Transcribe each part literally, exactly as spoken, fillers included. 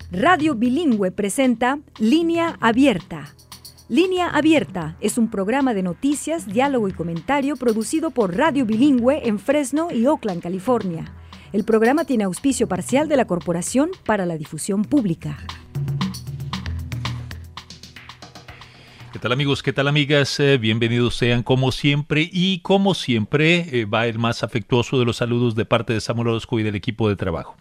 Radio Bilingüe presenta Línea Abierta. Línea Abierta es un programa de noticias, diálogo y comentario producido por Radio Bilingüe en Fresno y Oakland, California. El programa tiene auspicio parcial de la Corporación para la Difusión Pública. ¿Qué tal amigos? ¿Qué tal amigas? Eh, bienvenidos sean como siempre y como siempre eh, va el más afectuoso de los saludos de parte de Samuel Orozco y del equipo de trabajo.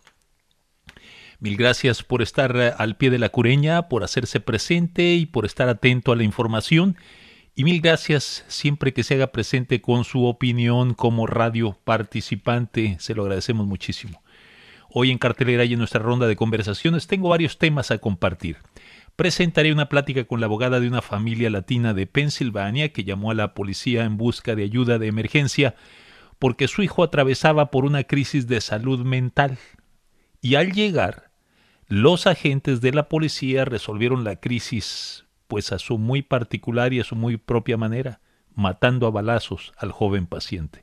Mil gracias por estar al pie de la cureña, por hacerse presente y por estar atento a la información. Y mil gracias siempre que se haga presente con su opinión como radio participante. Se lo agradecemos muchísimo. Hoy en cartelera y en nuestra ronda de conversaciones tengo varios temas a compartir. Presentaré una plática con la abogada de una familia latina de Pensilvania que llamó a la policía en busca de ayuda de emergencia porque su hijo atravesaba por una crisis de salud mental. Y al llegar, los agentes de la policía resolvieron la crisis pues a su muy particular y a su muy propia manera, matando a balazos al joven paciente.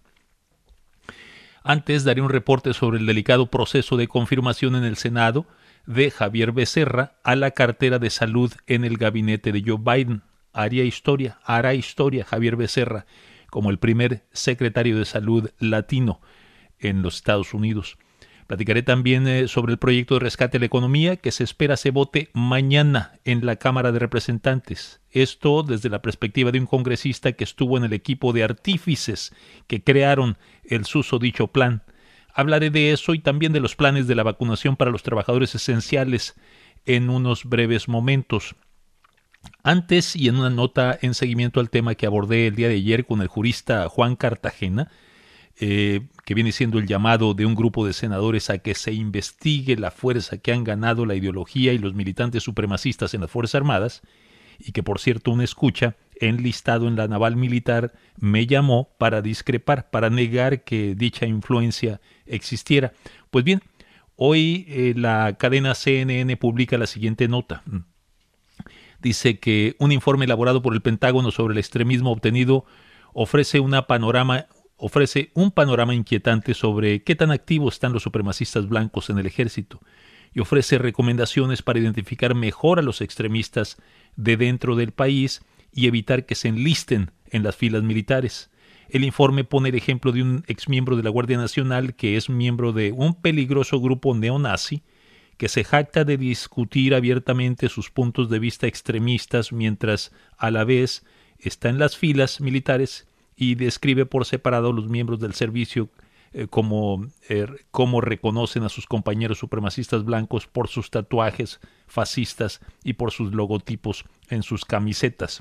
Antes daré un reporte sobre el delicado proceso de confirmación en el Senado de Javier Becerra a la cartera de salud en el gabinete de Joe Biden. Haría historia, hará historia Javier Becerra como el primer secretario de salud latino en los Estados Unidos. Platicaré también eh, sobre el proyecto de rescate a la economía que se espera se vote mañana en la Cámara de Representantes. Esto desde la perspectiva de un congresista que estuvo en el equipo de artífices que crearon el susodicho plan. Hablaré de eso y también de los planes de la vacunación para los trabajadores esenciales en unos breves momentos. Antes, y en una nota en seguimiento al tema que abordé el día de ayer con el jurista Juan Cartagena, Eh, que viene siendo el llamado de un grupo de senadores a que se investigue la fuerza que han ganado la ideología y los militantes supremacistas en las Fuerzas Armadas, y que por cierto un escucha enlistado en la Naval Militar me llamó para discrepar, para negar que dicha influencia existiera. Pues bien, hoy eh, la cadena C N N publica la siguiente nota. Dice que un informe elaborado por el Pentágono sobre el extremismo obtenido ofrece una panorama ofrece un panorama inquietante sobre qué tan activos están los supremacistas blancos en el ejército y ofrece recomendaciones para identificar mejor a los extremistas de dentro del país y evitar que se enlisten en las filas militares. El informe pone el ejemplo de un exmiembro de la Guardia Nacional que es miembro de un peligroso grupo neonazi que se jacta de discutir abiertamente sus puntos de vista extremistas mientras a la vez está en las filas militares y describe por separado a los miembros del servicio eh, como, eh, como reconocen a sus compañeros supremacistas blancos por sus tatuajes fascistas y por sus logotipos en sus camisetas.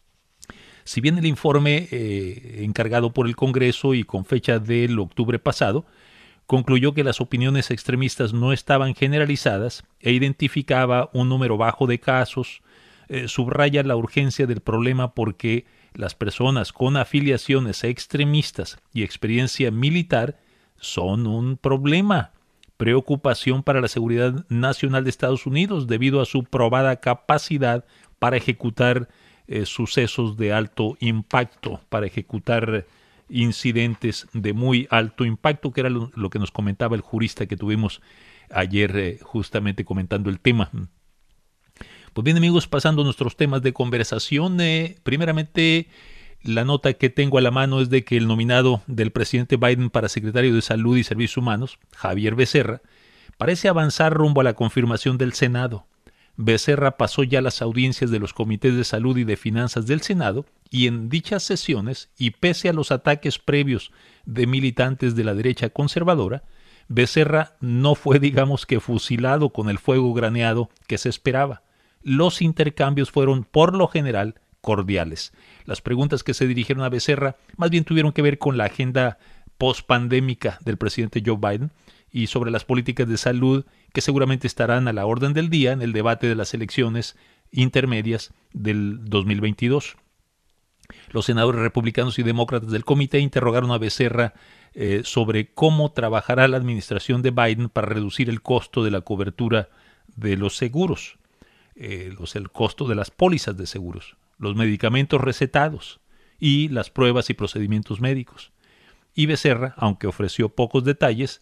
Si bien el informe eh, encargado por el Congreso y con fecha del octubre pasado concluyó que las opiniones extremistas no estaban generalizadas e identificaba un número bajo de casos, eh, subraya la urgencia del problema porque las personas con afiliaciones extremistas y experiencia militar son un problema, preocupación para la seguridad nacional de Estados Unidos debido a su probada capacidad para ejecutar eh, sucesos de alto impacto, para ejecutar incidentes de muy alto impacto, que era lo, lo que nos comentaba el jurista que tuvimos ayer eh, justamente comentando el tema. Pues bien amigos, pasando a nuestros temas de conversación, eh, primeramente la nota que tengo a la mano es de que el nominado del presidente Biden para secretario de Salud y Servicios Humanos, Javier Becerra, parece avanzar rumbo a la confirmación del Senado. Becerra pasó ya las audiencias de los comités de salud y de finanzas del Senado y en dichas sesiones, y pese a los ataques previos de militantes de la derecha conservadora, Becerra no fue digamos que fusilado con el fuego graneado que se esperaba. Los intercambios fueron, por lo general, cordiales. Las preguntas que se dirigieron a Becerra más bien tuvieron que ver con la agenda pospandémica del presidente Joe Biden y sobre las políticas de salud que seguramente estarán a la orden del día en el debate de las elecciones intermedias del dos mil veintidós. Los senadores republicanos y demócratas del comité interrogaron a Becerra eh, sobre cómo trabajará la administración de Biden para reducir el costo de la cobertura de los seguros. Eh, los, el costo de las pólizas de seguros, los medicamentos recetados y las pruebas y procedimientos médicos. Y Becerra, aunque ofreció pocos detalles,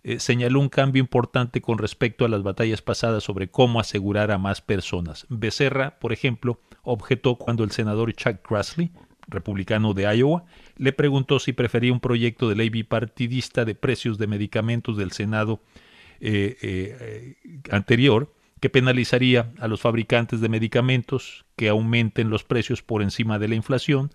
eh, señaló un cambio importante con respecto a las batallas pasadas sobre cómo asegurar a más personas. Becerra, por ejemplo, objetó cuando el senador Chuck Grassley, republicano de Iowa, le preguntó si prefería un proyecto de ley bipartidista de precios de medicamentos del Senado eh, eh, eh, anterior, que penalizaría a los fabricantes de medicamentos que aumenten los precios por encima de la inflación,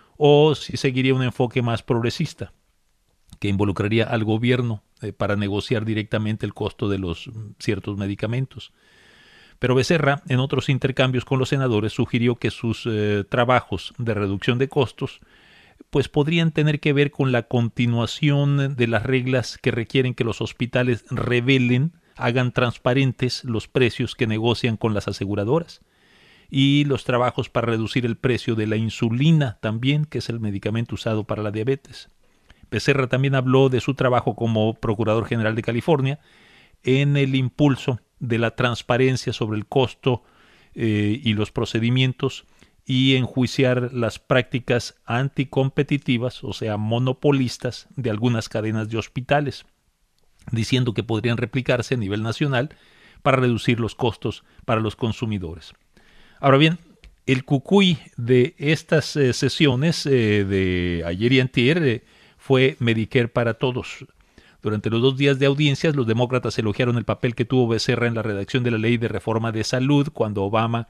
o si seguiría un enfoque más progresista, que involucraría al gobierno eh, para negociar directamente el costo de los mm, ciertos medicamentos. Pero Becerra, en otros intercambios con los senadores, sugirió que sus eh, trabajos de reducción de costos pues podrían tener que ver con la continuación de las reglas que requieren que los hospitales revelen, hagan transparentes los precios que negocian con las aseguradoras, y los trabajos para reducir el precio de la insulina también, que es el medicamento usado para la diabetes. Becerra también habló de su trabajo como Procurador General de California en el impulso de la transparencia sobre el costo eh, y los procedimientos, y enjuiciar las prácticas anticompetitivas, o sea, monopolistas, de algunas cadenas de hospitales, diciendo que podrían replicarse a nivel nacional para reducir los costos para los consumidores. Ahora bien, el cucuy de estas eh, sesiones eh, de ayer y antier eh, fue Medicare para todos. Durante los dos días de audiencias, los demócratas elogiaron el papel que tuvo Becerra en la redacción de la ley de reforma de salud cuando Obama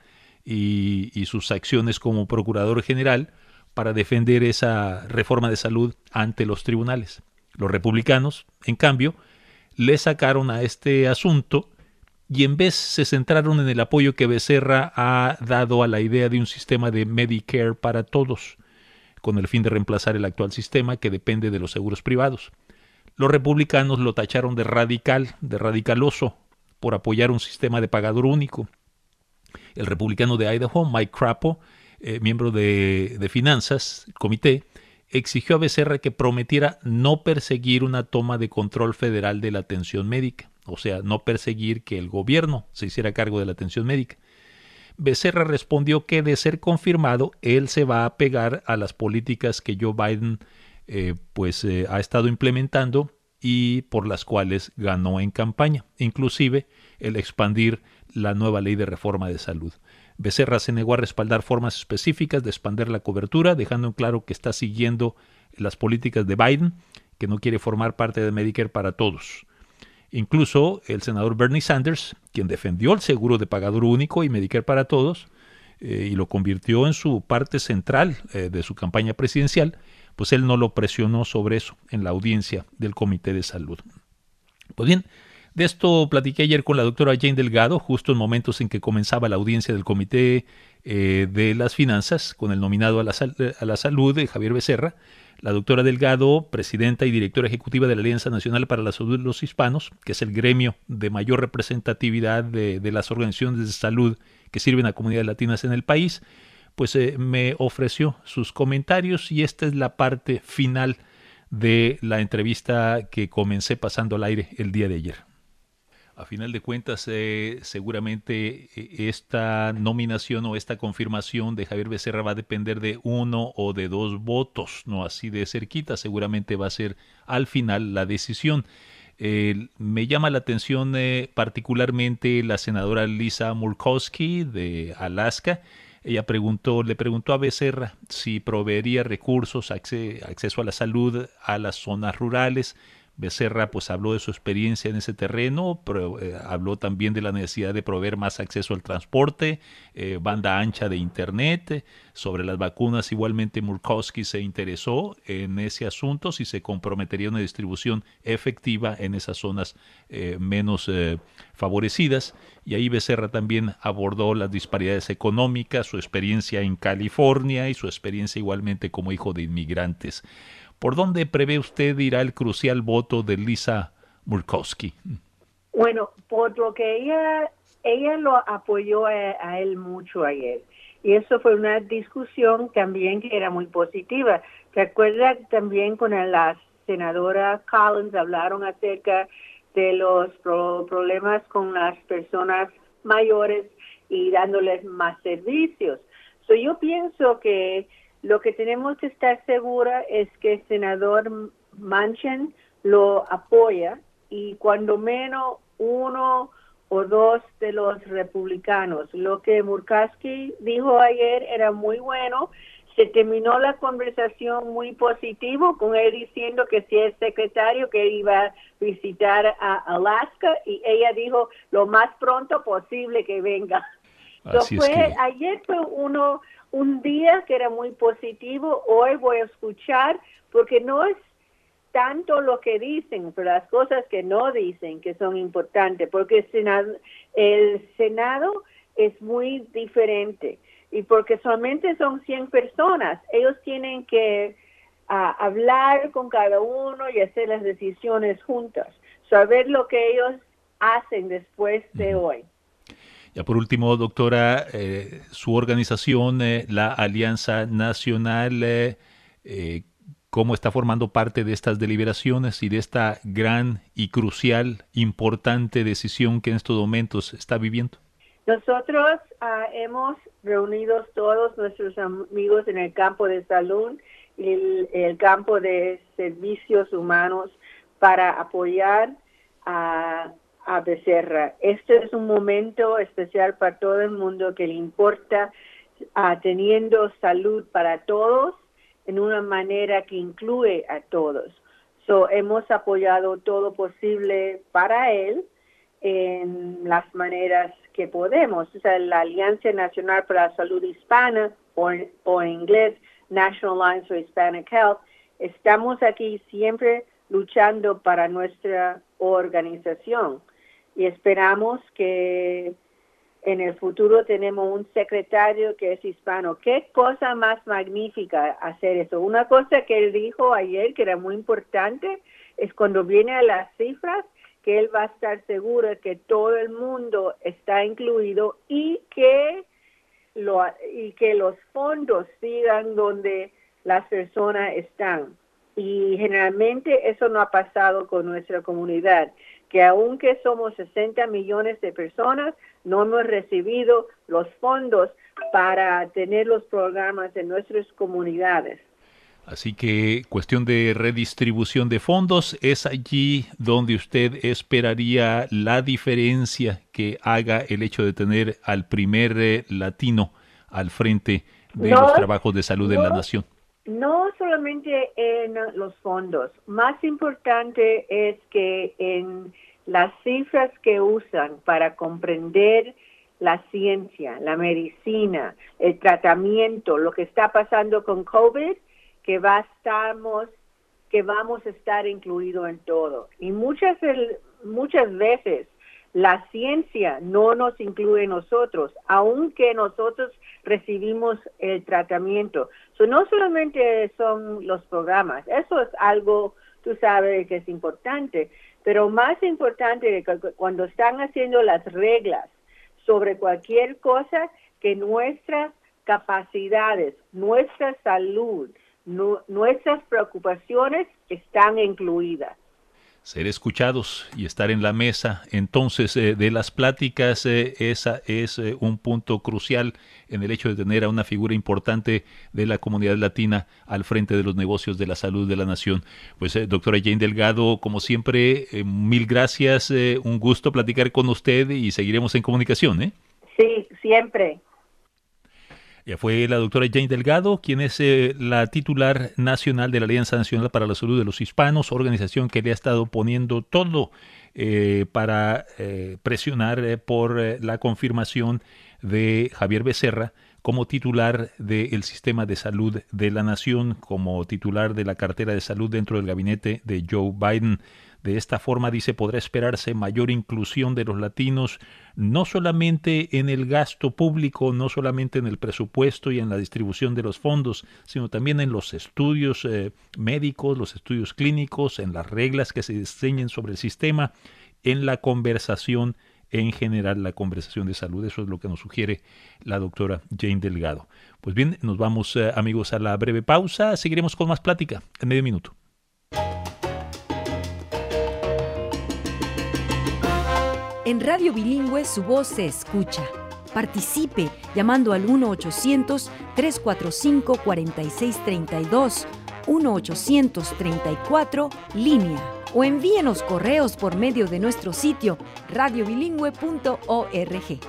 y, y sus acciones como procurador general para defender esa reforma de salud ante los tribunales. Los republicanos, en cambio, le sacaron a este asunto y en vez se centraron en el apoyo que Becerra ha dado a la idea de un sistema de Medicare para todos, con el fin de reemplazar el actual sistema que depende de los seguros privados. Los republicanos lo tacharon de radical, de radicaloso, por apoyar un sistema de pagador único. El republicano de Idaho, Mike Crapo, eh, miembro de, de finanzas, el comité, exigió a Becerra que prometiera no perseguir una toma de control federal de la atención médica, o sea, no perseguir que el gobierno se hiciera cargo de la atención médica. Becerra respondió que, de ser confirmado, él se va a pegar a las políticas que Joe Biden eh, pues, eh, ha estado implementando y por las cuales ganó en campaña, inclusive el expandir la nueva ley de reforma de salud. Becerra se negó a respaldar formas específicas de expandir la cobertura, dejando en claro que está siguiendo las políticas de Biden, que no quiere formar parte de Medicare para todos. Incluso el senador Bernie Sanders, quien defendió el seguro de pagador único y Medicare para todos, eh, y lo convirtió en su parte central eh, de su campaña presidencial, pues él no lo presionó sobre eso en la audiencia del Comité de Salud. Pues bien, de esto platiqué ayer con la doctora Jane Delgado, justo en momentos en que comenzaba la audiencia del Comité eh, de las Finanzas, con el nominado a la, sal a la Salud, de Javier Becerra. La doctora Delgado, presidenta y directora ejecutiva de la Alianza Nacional para la Salud de los Hispanos, que es el gremio de mayor representatividad de, de las organizaciones de salud que sirven a comunidades latinas en el país, pues eh, me ofreció sus comentarios, y esta es la parte final de la entrevista que comencé pasando al aire el día de ayer. A final de cuentas, eh, seguramente esta nominación o esta confirmación de Javier Becerra va a depender de uno o de dos votos, no así de cerquita. Seguramente va a ser al final la decisión. Eh, me llama la atención eh, particularmente la senadora Lisa Murkowski de Alaska. Ella preguntó, le preguntó a Becerra si proveería recursos, acceso a la salud a las zonas rurales. Becerra pues habló de su experiencia en ese terreno, pero eh, habló también de la necesidad de proveer más acceso al transporte, eh, banda ancha de internet. Eh, sobre las vacunas, igualmente Murkowski se interesó en ese asunto, si se comprometería una distribución efectiva en esas zonas eh, menos eh, favorecidas. Y ahí Becerra también abordó las disparidades económicas, su experiencia en California y su experiencia igualmente como hijo de inmigrantes. ¿Por dónde prevé usted irá el crucial voto de Lisa Murkowski? Bueno, por lo que ella ella lo apoyó a, a él mucho ayer. Y eso fue una discusión también que era muy positiva. ¿Se acuerda también con la senadora Collins hablaron acerca de los pro, problemas con las personas mayores y dándoles más servicios? So, yo pienso que lo que tenemos que estar segura es que el senador Manchin lo apoya y cuando menos uno o dos de los republicanos. Lo que Murkowski dijo ayer era muy bueno. Se terminó la conversación muy positivo con él diciendo que si es secretario que iba a visitar a Alaska y ella dijo lo más pronto posible que venga. Así So, fue, es que... Ayer fue uno un día que era muy positivo. Hoy voy a escuchar porque no es tanto lo que dicen, pero las cosas que no dicen que son importantes, porque el Senado, el Senado es muy diferente. Y porque solamente son cien personas, ellos tienen que uh, hablar con cada uno y hacer las decisiones juntas, saber lo que ellos hacen después de uh-huh. hoy. Ya por último, doctora, eh, su organización, eh, la Alianza Nacional, eh, eh, ¿cómo está formando parte de estas deliberaciones y de esta gran y crucial, importante decisión que en estos momentos está viviendo? Nosotros uh, hemos reunido todos nuestros amigos en el campo de salud y el, el campo de servicios humanos para apoyar a, a Becerra. Este es un momento especial para todo el mundo que le importa uh, teniendo salud para todos en una manera que incluye a todos. So, hemos apoyado todo posible para él en las maneras que podemos. O sea, la Alianza Nacional para la Salud Hispana, o, o en inglés, National Alliance for Hispanic Health, estamos aquí siempre luchando para nuestra organización y esperamos que en el futuro tenemos un secretario que es hispano. ¿Qué cosa más magnífica hacer eso? Una cosa que él dijo ayer que era muy importante es cuando viene a las cifras, que él va a estar seguro de que todo el mundo está incluido y que, lo, y que los fondos sigan donde las personas están. Y generalmente eso no ha pasado con nuestra comunidad, que aunque somos sesenta millones de personas, no hemos recibido los fondos para tener los programas en nuestras comunidades. Así que cuestión de redistribución de fondos, es allí donde usted esperaría la diferencia que haga el hecho de tener al primer eh, latino al frente de no, los trabajos de salud no, en la nación. No solamente en los fondos, más importante es que en las cifras que usan para comprender la ciencia, la medicina, el tratamiento, lo que está pasando con COVID, que va a estamos, que vamos a estar incluidos en todo. Y muchas, muchas veces la ciencia no nos incluye a nosotros, aunque nosotros recibimos el tratamiento. So, no solamente son los programas, eso es algo, tú sabes, que es importante, pero más importante es que cuando están haciendo las reglas sobre cualquier cosa, que nuestras capacidades, nuestra salud, No, nuestras preocupaciones están incluidas. Ser escuchados y estar en la mesa, entonces, eh, de las pláticas, eh, esa es eh, un punto crucial en el hecho de tener a una figura importante de la comunidad latina al frente de los negocios de la salud de la nación. Pues, eh, doctora Jane Delgado, como siempre, eh, mil gracias, eh, un gusto platicar con usted y seguiremos en comunicación, ¿eh? Sí, siempre. Ya fue la doctora Jane Delgado, quien es eh, la titular nacional de la Alianza Nacional para la Salud de los Hispanos, organización que le ha estado poniendo todo eh, para eh, presionar eh, por eh, la confirmación de Javier Becerra como titular del sistema de salud de la nación, como titular de la cartera de salud dentro del gabinete de Joe Biden. De esta forma, dice, podrá esperarse mayor inclusión de los latinos, no solamente en el gasto público, no solamente en el presupuesto y en la distribución de los fondos, sino también en los estudios eh, médicos, los estudios clínicos, en las reglas que se diseñen sobre el sistema, en la conversación en general, la conversación de salud. Eso es lo que nos sugiere la doctora Jane Delgado. Pues bien, nos vamos, eh, amigos, a la breve pausa. Seguiremos con más plática en medio minuto. En Radio Bilingüe su voz se escucha. Participe llamando al uno ochocientos, tres cuatro cinco, cuatro seis tres dos, uno ochocientos treinta y cuatro, línea. o envíenos correos por medio de nuestro sitio radio bilingüe punto org.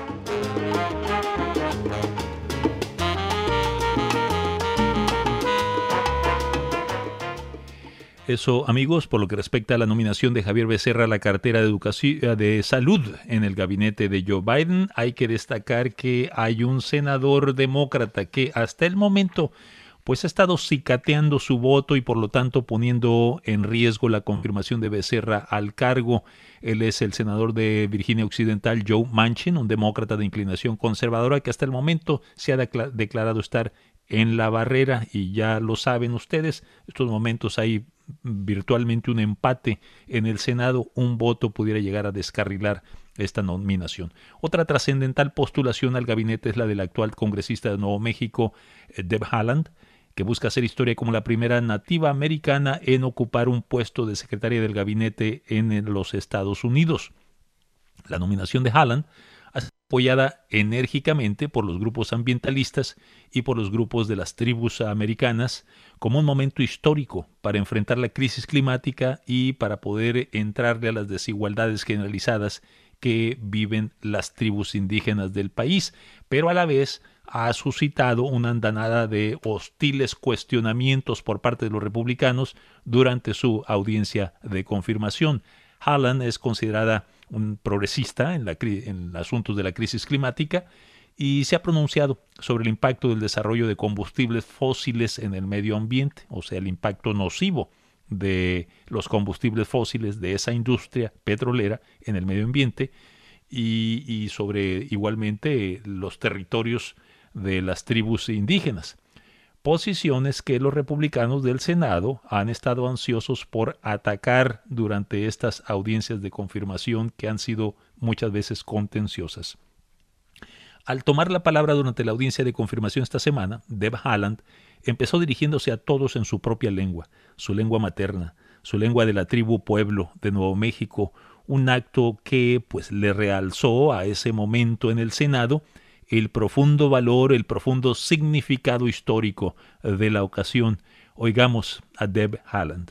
Eso, amigos, por lo que respecta a la nominación de Javier Becerra a la cartera de Educación de Salud en el gabinete de Joe Biden, hay que destacar que hay un senador demócrata que hasta el momento pues ha estado cicateando su voto y por lo tanto poniendo en riesgo la confirmación de Becerra al cargo. Él es el senador de Virginia Occidental, Joe Manchin, un demócrata de inclinación conservadora que hasta el momento se ha decla- declarado estar en la barrera, y ya lo saben ustedes, en estos momentos hay virtualmente un empate en el Senado, un voto pudiera llegar a descarrilar esta nominación. Otra trascendental postulación al gabinete es la del actual congresista de Nuevo México, Deb Haaland, que busca hacer historia como la primera nativa americana en ocupar un puesto de secretaria del gabinete en los Estados Unidos. La nominación de Haaland ha sido apoyada enérgicamente por los grupos ambientalistas y por los grupos de las tribus americanas como un momento histórico para enfrentar la crisis climática y para poder entrarle a las desigualdades generalizadas que viven las tribus indígenas del país, pero a la vez ha suscitado una andanada de hostiles cuestionamientos por parte de los republicanos durante su audiencia de confirmación. Haaland es considerada un progresista en, la, en asuntos de la crisis climática y se ha pronunciado sobre el impacto del desarrollo de combustibles fósiles en el medio ambiente, o sea, el impacto nocivo de los combustibles fósiles de esa industria petrolera en el medio ambiente y, y sobre igualmente los territorios de las tribus indígenas. Posiciones que los republicanos del Senado han estado ansiosos por atacar durante estas audiencias de confirmación que han sido muchas veces contenciosas. Al tomar la palabra durante la audiencia de confirmación esta semana, Deb Haaland empezó dirigiéndose a todos en su propia lengua, su lengua materna, su lengua de la tribu Pueblo de Nuevo México, un acto que pues le realzó a ese momento en el Senado el profundo valor, el profundo significado histórico de la ocasión. Oigamos a Deb Haaland.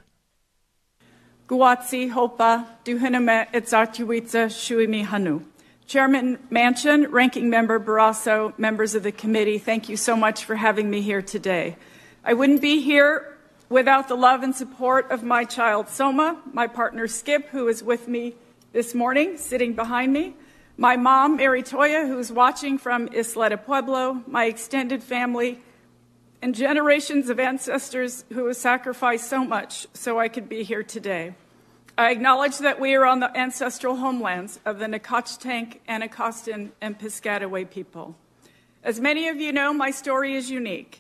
Guatsi Hopa Duhiname Etzartuitza Shuimi Hanu. Chairman Manchin, Ranking Member Barrasso, members of the committee, thank you so much for having me here today. I wouldn't be here without the love and support of my child Soma, my partner Skip, who is with me this morning, sitting behind me, my mom, Mary Toya, who's watching from Isla de Pueblo, my extended family, and generations of ancestors who have sacrificed so much so I could be here today. I acknowledge that we are on the ancestral homelands of the Nacotchtank, Anacostan, and Piscataway people. As many of you know, my story is unique.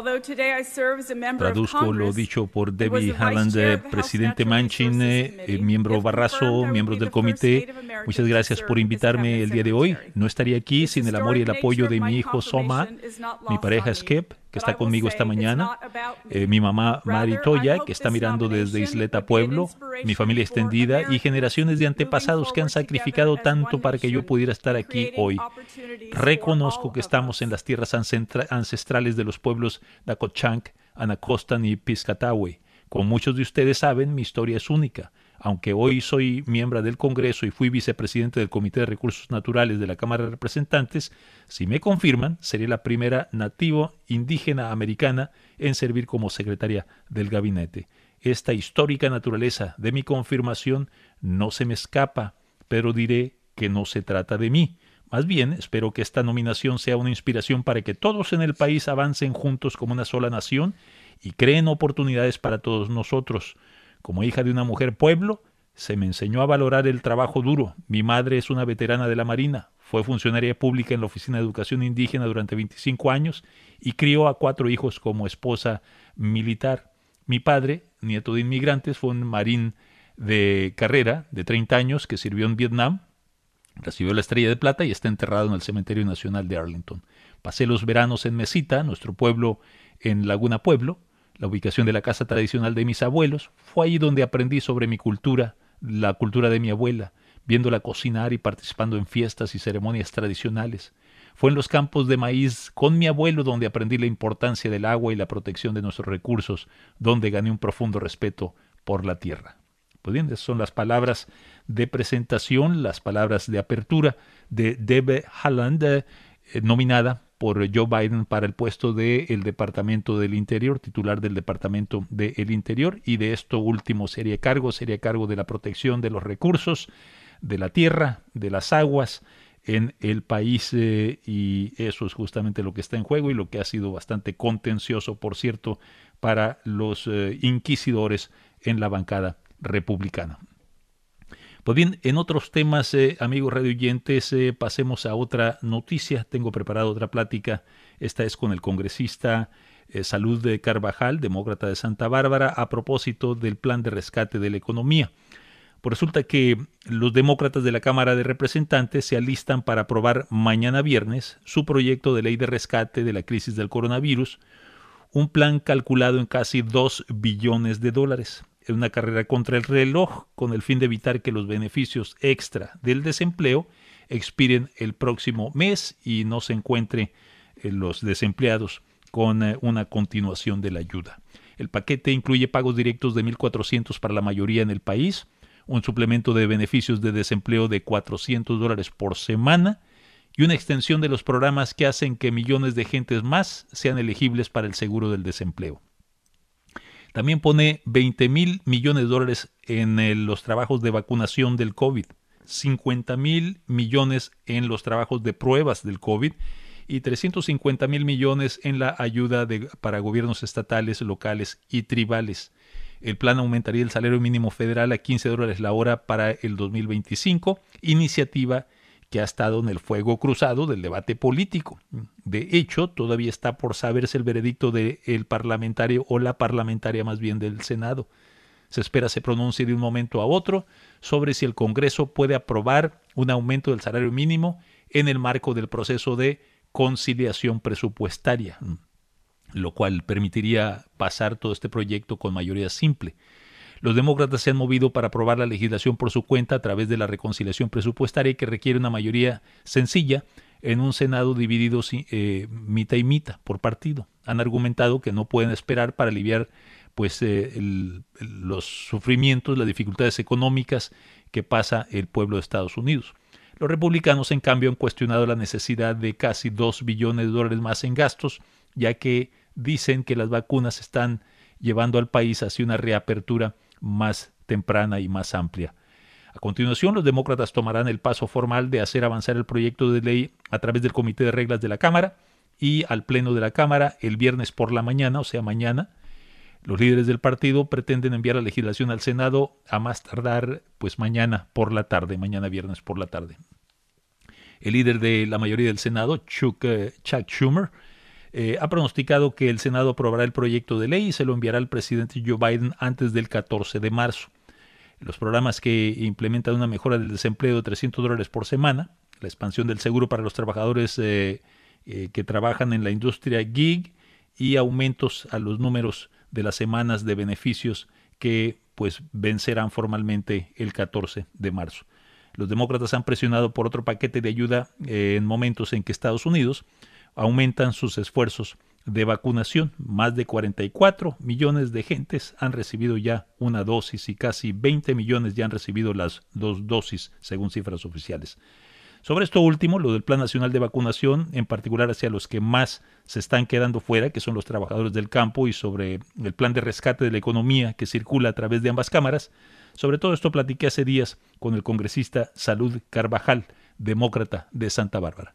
Traduzco lo dicho por Debbie Haaland, presidente Manchin, eh, miembro Barrasso, miembros del comité. Muchas gracias por invitarme el día de hoy. No estaría aquí sin el amor y el apoyo de mi hijo Soma, mi pareja Skip, que está conmigo esta mañana, eh, mi mamá Mary Toya, que está mirando desde Isleta Pueblo, mi familia extendida y generaciones de antepasados que han sacrificado tanto para que yo pudiera estar aquí hoy. Reconozco que estamos en las tierras ancestrales de los pueblos Nacotchtank, Anacostan y Piscataway. Como muchos de ustedes saben, mi historia es única. Aunque hoy soy miembro del Congreso y fui vicepresidente del Comité de Recursos Naturales de la Cámara de Representantes, si me confirman, seré la primera nativa indígena americana en servir como secretaria del gabinete. Esta histórica naturaleza de mi confirmación no se me escapa, pero diré que no se trata de mí. Más bien, espero que esta nominación sea una inspiración para que todos en el país avancen juntos como una sola nación y creen oportunidades para todos nosotros. Como hija de una mujer pueblo, se me enseñó a valorar el trabajo duro. Mi madre es una veterana de la Marina, fue funcionaria pública en la Oficina de Educación Indígena durante veinticinco años y crió a cuatro hijos como esposa militar. Mi padre, nieto de inmigrantes, fue un marín de carrera de treinta años que sirvió en Vietnam. Recibió la Estrella de Plata y está enterrado en el Cementerio Nacional de Arlington. Pasé los veranos en Mesita, nuestro pueblo en Laguna Pueblo, la ubicación de la casa tradicional de mis abuelos. Fue allí donde aprendí sobre mi cultura, la cultura de mi abuela, viéndola cocinar y participando en fiestas y ceremonias tradicionales. Fue en los campos de maíz con mi abuelo donde aprendí la importancia del agua y la protección de nuestros recursos, donde gané un profundo respeto por la tierra. Pues bien, esas son las palabras de presentación, las palabras de apertura de Deb Haaland, eh, nominada por Joe Biden para el puesto del Departamento del Interior, titular del Departamento del Interior, y de esto último sería cargo, sería cargo de la protección de los recursos, de la tierra, de las aguas en el país, eh, y eso es justamente lo que está en juego y lo que ha sido bastante contencioso, por cierto, para los eh, inquisidores en la bancada republicana. Pues bien, en otros temas, eh, amigos radioyentes, eh, pasemos a otra noticia. Tengo preparada otra plática. Esta es con el congresista eh, Salud Carvajal, demócrata de Santa Bárbara, a propósito del plan de rescate de la economía. Pues resulta que los demócratas de la Cámara de Representantes se alistan para aprobar mañana viernes su proyecto de ley de rescate de la crisis del coronavirus, un plan calculado en casi dos billones de dólares. Es una carrera contra el reloj con el fin de evitar que los beneficios extra del desempleo expiren el próximo mes y no se encuentre eh, los desempleados con eh, una continuación de la ayuda. El paquete incluye pagos directos de mil cuatrocientos para la mayoría en el país, un suplemento de beneficios de desempleo de cuatrocientos dólares por semana y una extensión de los programas que hacen que millones de gentes más sean elegibles para el seguro del desempleo. También pone veinte mil millones de dólares en el, los trabajos de vacunación del COVID, cincuenta mil millones en los trabajos de pruebas del COVID y trescientos cincuenta mil millones en la ayuda de, para gobiernos estatales, locales y tribales. El plan aumentaría el salario mínimo federal a quince dólares la hora para el dos mil veinticinco, iniciativa que ha estado en el fuego cruzado del debate político. De hecho, todavía está por saberse el veredicto del parlamentario o la parlamentaria más bien del Senado. Se espera se pronuncie de un momento a otro sobre si el Congreso puede aprobar un aumento del salario mínimo en el marco del proceso de conciliación presupuestaria, lo cual permitiría pasar todo este proyecto con mayoría simple. Los demócratas se han movido para aprobar la legislación por su cuenta a través de la reconciliación presupuestaria que requiere una mayoría sencilla en un Senado dividido eh, mitad y mitad por partido. Han argumentado que no pueden esperar para aliviar pues, eh, el, el, los sufrimientos, las dificultades económicas que pasa el pueblo de Estados Unidos. Los republicanos, en cambio, han cuestionado la necesidad de casi dos billones de dólares más en gastos, ya que dicen que las vacunas están llevando al país hacia una reapertura más temprana y más amplia. A continuación, los demócratas tomarán el paso formal de hacer avanzar el proyecto de ley a través del Comité de Reglas de la Cámara y al Pleno de la Cámara el viernes por la mañana, o sea, mañana. Los líderes del partido pretenden enviar la legislación al Senado a más tardar, pues mañana por la tarde, mañana viernes por la tarde. El líder de la mayoría del Senado, Chuck, uh, Chuck Schumer, Eh, ha pronosticado que el Senado aprobará el proyecto de ley y se lo enviará al presidente Joe Biden antes del catorce de marzo. Los programas que implementan una mejora del desempleo de trescientos dólares por semana, la expansión del seguro para los trabajadores eh, eh, que trabajan en la industria gig y aumentos a los números de las semanas de beneficios que pues vencerán formalmente el catorce de marzo. Los demócratas han presionado por otro paquete de ayuda eh, en momentos en que Estados Unidos aumentan sus esfuerzos de vacunación. Más de cuarenta y cuatro millones de gentes han recibido ya una dosis y casi veinte millones ya han recibido las dos dosis, según cifras oficiales. Sobre esto último, lo del Plan Nacional de Vacunación, en particular hacia los que más se están quedando fuera, que son los trabajadores del campo, y sobre el plan de rescate de la economía que circula a través de ambas cámaras. Sobre todo esto platiqué hace días con el congresista Salud Carvajal, demócrata de Santa Bárbara.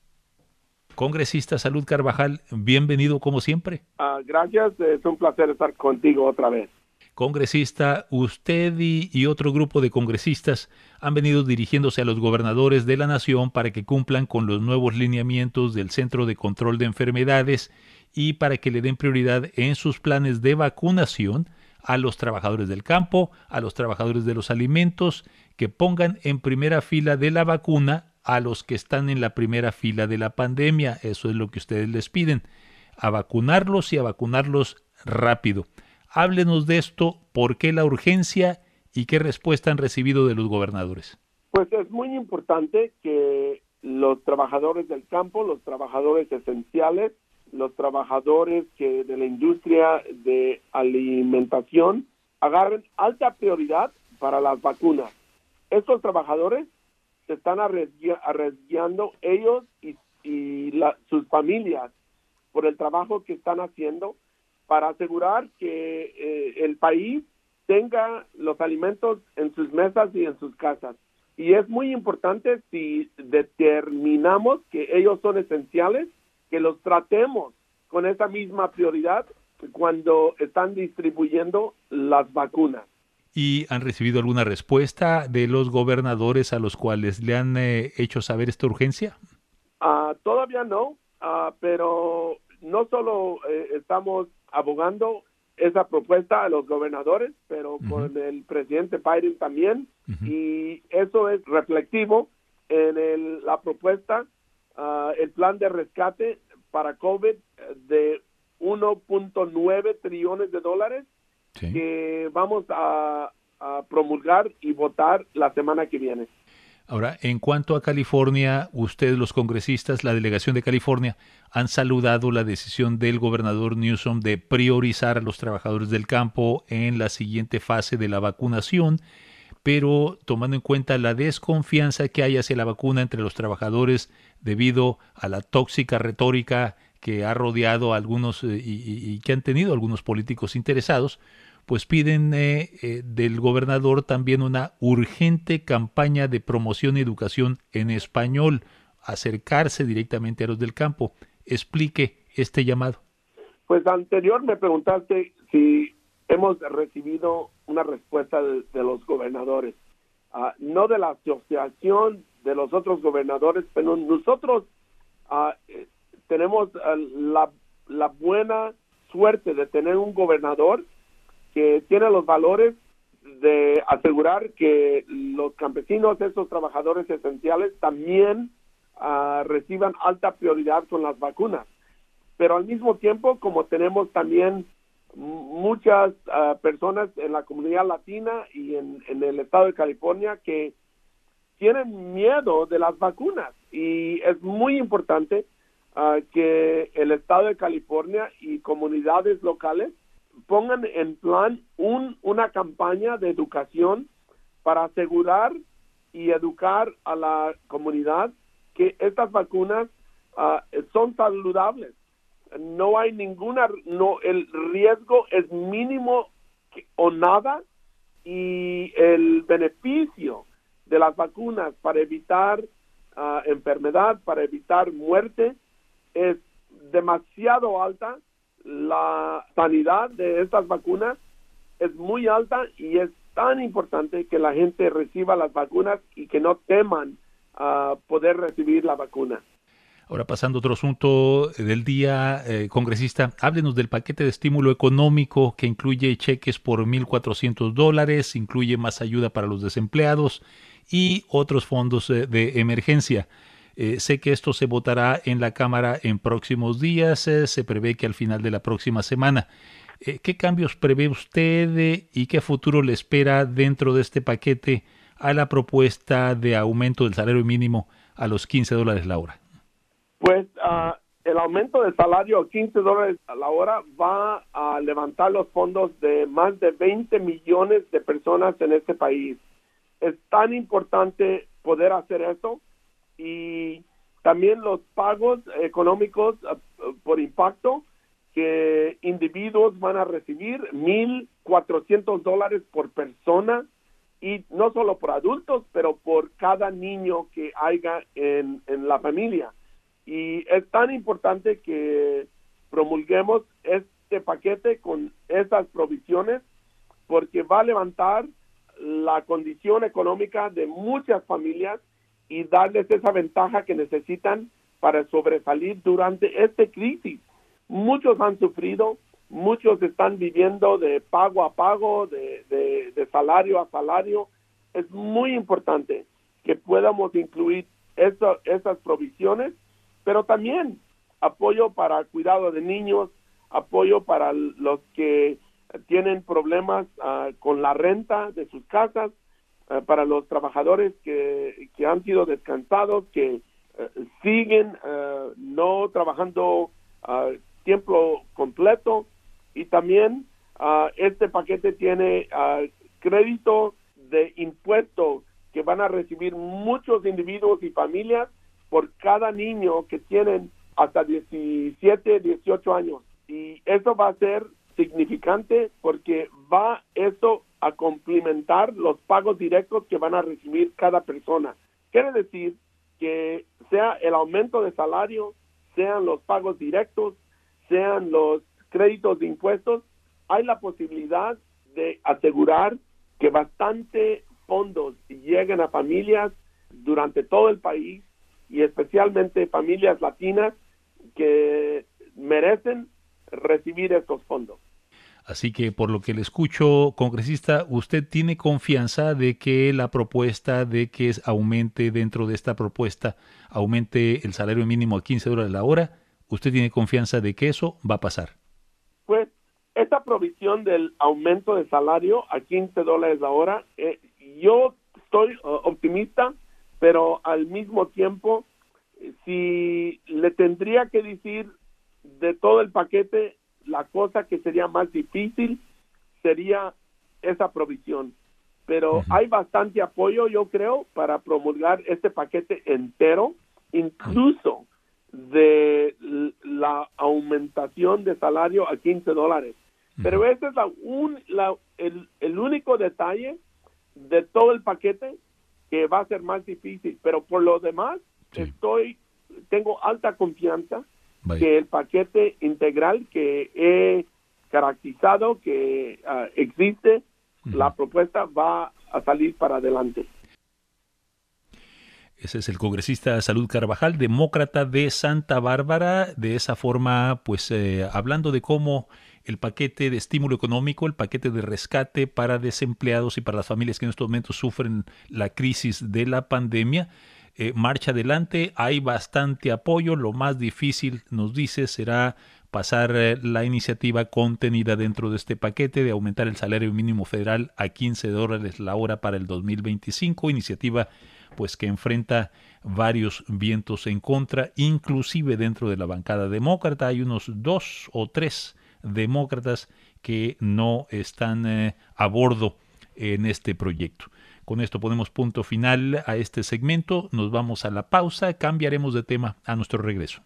Congresista Salud Carvajal, bienvenido como siempre. Uh, gracias, es un placer estar contigo otra vez. Congresista, usted y, y otro grupo de congresistas han venido dirigiéndose a los gobernadores de la nación para que cumplan con los nuevos lineamientos del Centro de Control de Enfermedades y para que le den prioridad en sus planes de vacunación a los trabajadores del campo, a los trabajadores de los alimentos, que pongan en primera fila de la vacuna a los que están en la primera fila de la pandemia. Eso es lo que ustedes les piden, a vacunarlos y a vacunarlos rápido. Háblenos de esto, por qué la urgencia y qué respuesta han recibido de los gobernadores. Pues es muy importante que los trabajadores del campo, los trabajadores esenciales, los trabajadores que de la industria de alimentación agarren alta prioridad para las vacunas. Estos trabajadores se están arriesgando ellos y, y la, sus familias por el trabajo que están haciendo para asegurar que eh, el país tenga los alimentos en sus mesas y en sus casas. Y es muy importante, si determinamos que ellos son esenciales, que los tratemos con esa misma prioridad cuando están distribuyendo las vacunas. ¿Y han recibido alguna respuesta de los gobernadores a los cuales le han eh, hecho saber esta urgencia? Uh, todavía no, uh, pero no solo eh, estamos abogando esa propuesta a los gobernadores, pero uh-huh. con el presidente Biden también, uh-huh. y eso es reflectivo en el, la propuesta, uh, el plan de rescate para COVID de uno punto nueve trillones de dólares, sí. que vamos a, a promulgar y votar la semana que viene. Ahora, en cuanto a California, ustedes los congresistas, la delegación de California, han saludado la decisión del gobernador Newsom de priorizar a los trabajadores del campo en la siguiente fase de la vacunación, pero tomando en cuenta la desconfianza que hay hacia la vacuna entre los trabajadores debido a la tóxica retórica que ha rodeado a algunos eh, y, y que han tenido algunos políticos interesados, pues piden eh, eh, del gobernador también una urgente campaña de promoción y educación en español, acercarse directamente a los del campo. Explique este llamado. Pues anterior me preguntaste si hemos recibido una respuesta de, de los gobernadores, uh, no de la asociación de los otros gobernadores, pero nosotros uh, tenemos uh, la, la buena suerte de tener un gobernador que tiene los valores de asegurar que los campesinos, esos trabajadores esenciales, también uh, reciban alta prioridad con las vacunas. Pero al mismo tiempo, como tenemos también muchas uh, personas en la comunidad latina y en, en el estado de California que tienen miedo de las vacunas, y es muy importante uh, que el estado de California y comunidades locales pongan en plan un, una campaña de educación para asegurar y educar a la comunidad que estas vacunas uh, son saludables. No hay ninguna, no, el riesgo es mínimo que, o nada, y el beneficio de las vacunas para evitar uh, enfermedad, para evitar muerte, es demasiado alta. La sanidad de estas vacunas es muy alta y es tan importante que la gente reciba las vacunas y que no teman uh, poder recibir la vacuna. Ahora, pasando a otro asunto del día, eh, congresista, háblenos del paquete de estímulo económico que incluye cheques por mil cuatrocientos dólares, incluye más ayuda para los desempleados y otros fondos eh, de emergencia. Eh, sé que esto se votará en la Cámara en próximos días, eh, se prevé que al final de la próxima semana. Eh, ¿Qué cambios prevé usted eh, y qué futuro le espera dentro de este paquete a la propuesta de aumento del salario mínimo a los quince dólares la hora? Pues uh, el aumento del salario a quince dólares a la hora va a levantar los fondos de más de veinte millones de personas en este país. Es tan importante poder hacer eso, y también los pagos económicos uh, por impacto que individuos van a recibir mil cuatrocientos dólares por persona, y no solo por adultos, pero por cada niño que haya en, en la familia. Y es tan importante que promulguemos este paquete con esas provisiones, porque va a levantar la condición económica de muchas familias y darles esa ventaja que necesitan para sobresalir durante esta crisis. Muchos han sufrido, muchos están viviendo de pago a pago, de, de, de salario a salario. Es muy importante que podamos incluir eso, esas provisiones, pero también apoyo para cuidado de niños, apoyo para los que tienen problemas uh, con la renta de sus casas, uh, para los trabajadores que, que han sido descansados, que uh, siguen uh, no trabajando uh, tiempo completo, y también uh, este paquete tiene uh, crédito de impuesto que van a recibir muchos individuos y familias por cada niño que tienen hasta diecisiete, dieciocho años. Y eso va a ser significante porque va eso a complementar los pagos directos que van a recibir cada persona. Quiere decir que sea el aumento de salario, sean los pagos directos, sean los créditos de impuestos, hay la posibilidad de asegurar que bastante fondos lleguen a familias durante todo el país y especialmente familias latinas que merecen recibir estos fondos. Así que por lo que le escucho, congresista, ¿usted tiene confianza de que la propuesta de que aumente dentro de esta propuesta, aumente el salario mínimo a quince dólares la hora? ¿Usted tiene confianza de que eso va a pasar? Pues esta provisión del aumento de salario a quince dólares la hora, eh, yo estoy uh, optimista, pero al mismo tiempo, si le tendría que decir de todo el paquete, la cosa que sería más difícil sería esa provisión. Pero uh-huh. hay bastante apoyo, yo creo, para promulgar este paquete entero, incluso de la aumentación de salario a quince dólares. Uh-huh. Pero ese es la un, la, el, el único detalle de todo el paquete que va a ser más difícil. Pero por lo demás, sí. estoy tengo alta confianza Vaya. que el paquete integral que he caracterizado, que uh, existe, uh-huh. la propuesta va a salir para adelante. Ese es el congresista Salud Carvajal, demócrata de Santa Bárbara. De esa forma, pues eh, hablando de cómo el paquete de estímulo económico, el paquete de rescate para desempleados y para las familias que en estos momentos sufren la crisis de la pandemia, Eh, marcha adelante, hay bastante apoyo. Lo más difícil, nos dice, será pasar eh, la iniciativa contenida dentro de este paquete de aumentar el salario mínimo federal a quince dólares la hora para el dos mil veinticinco, iniciativa pues que enfrenta varios vientos en contra, inclusive dentro de la bancada demócrata hay unos dos o tres demócratas que no están eh, a bordo en este proyecto. Con esto ponemos punto final a este segmento, nos vamos a la pausa, cambiaremos de tema a nuestro regreso.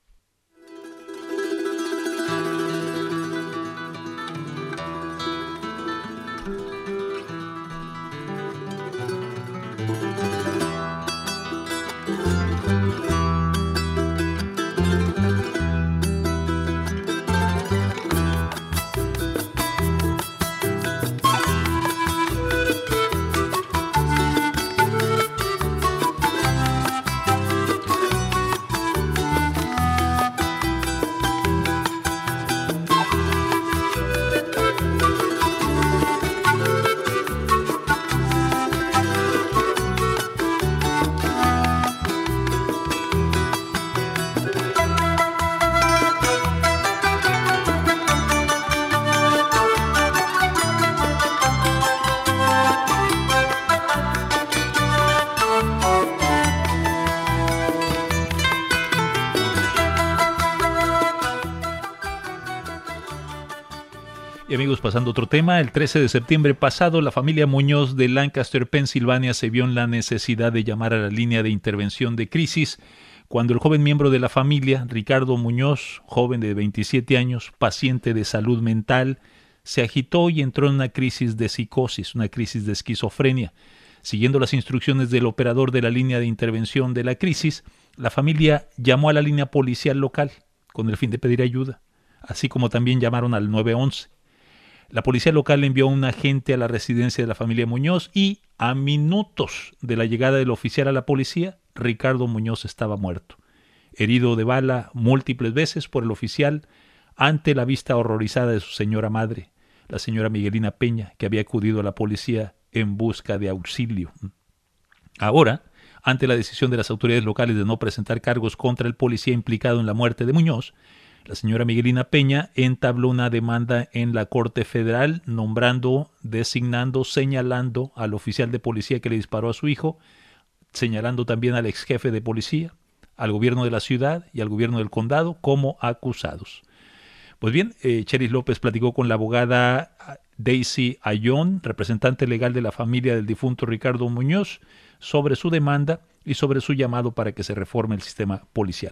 Y amigos, pasando a otro tema, el trece de septiembre pasado, la familia Muñoz de Lancaster, Pensilvania, se vio en la necesidad de llamar a la línea de intervención de crisis cuando el joven miembro de la familia, Ricardo Muñoz, joven de veintisiete años, paciente de salud mental, se agitó y entró en una crisis de psicosis, una crisis de esquizofrenia. Siguiendo las instrucciones del operador de la línea de intervención de la crisis, la familia llamó a la línea policial local con el fin de pedir ayuda, así como también llamaron al nueve once. La policía local envió a un agente a la residencia de la familia Muñoz y, a minutos de la llegada del oficial a la policía, Ricardo Muñoz estaba muerto, herido de bala múltiples veces por el oficial ante la vista horrorizada de su señora madre, la señora Miguelina Peña, que había acudido a la policía en busca de auxilio. Ahora, ante la decisión de las autoridades locales de no presentar cargos contra el policía implicado en la muerte de Muñoz, la señora Miguelina Peña entabló una demanda en la Corte Federal, nombrando, designando, señalando al oficial de policía que le disparó a su hijo, señalando también al ex jefe de policía, al gobierno de la ciudad y al gobierno del condado como acusados. Pues bien, eh, Cheris López platicó con la abogada Daisy Ayón, representante legal de la familia del difunto Ricardo Muñoz, sobre su demanda y sobre su llamado para que se reforme el sistema policial.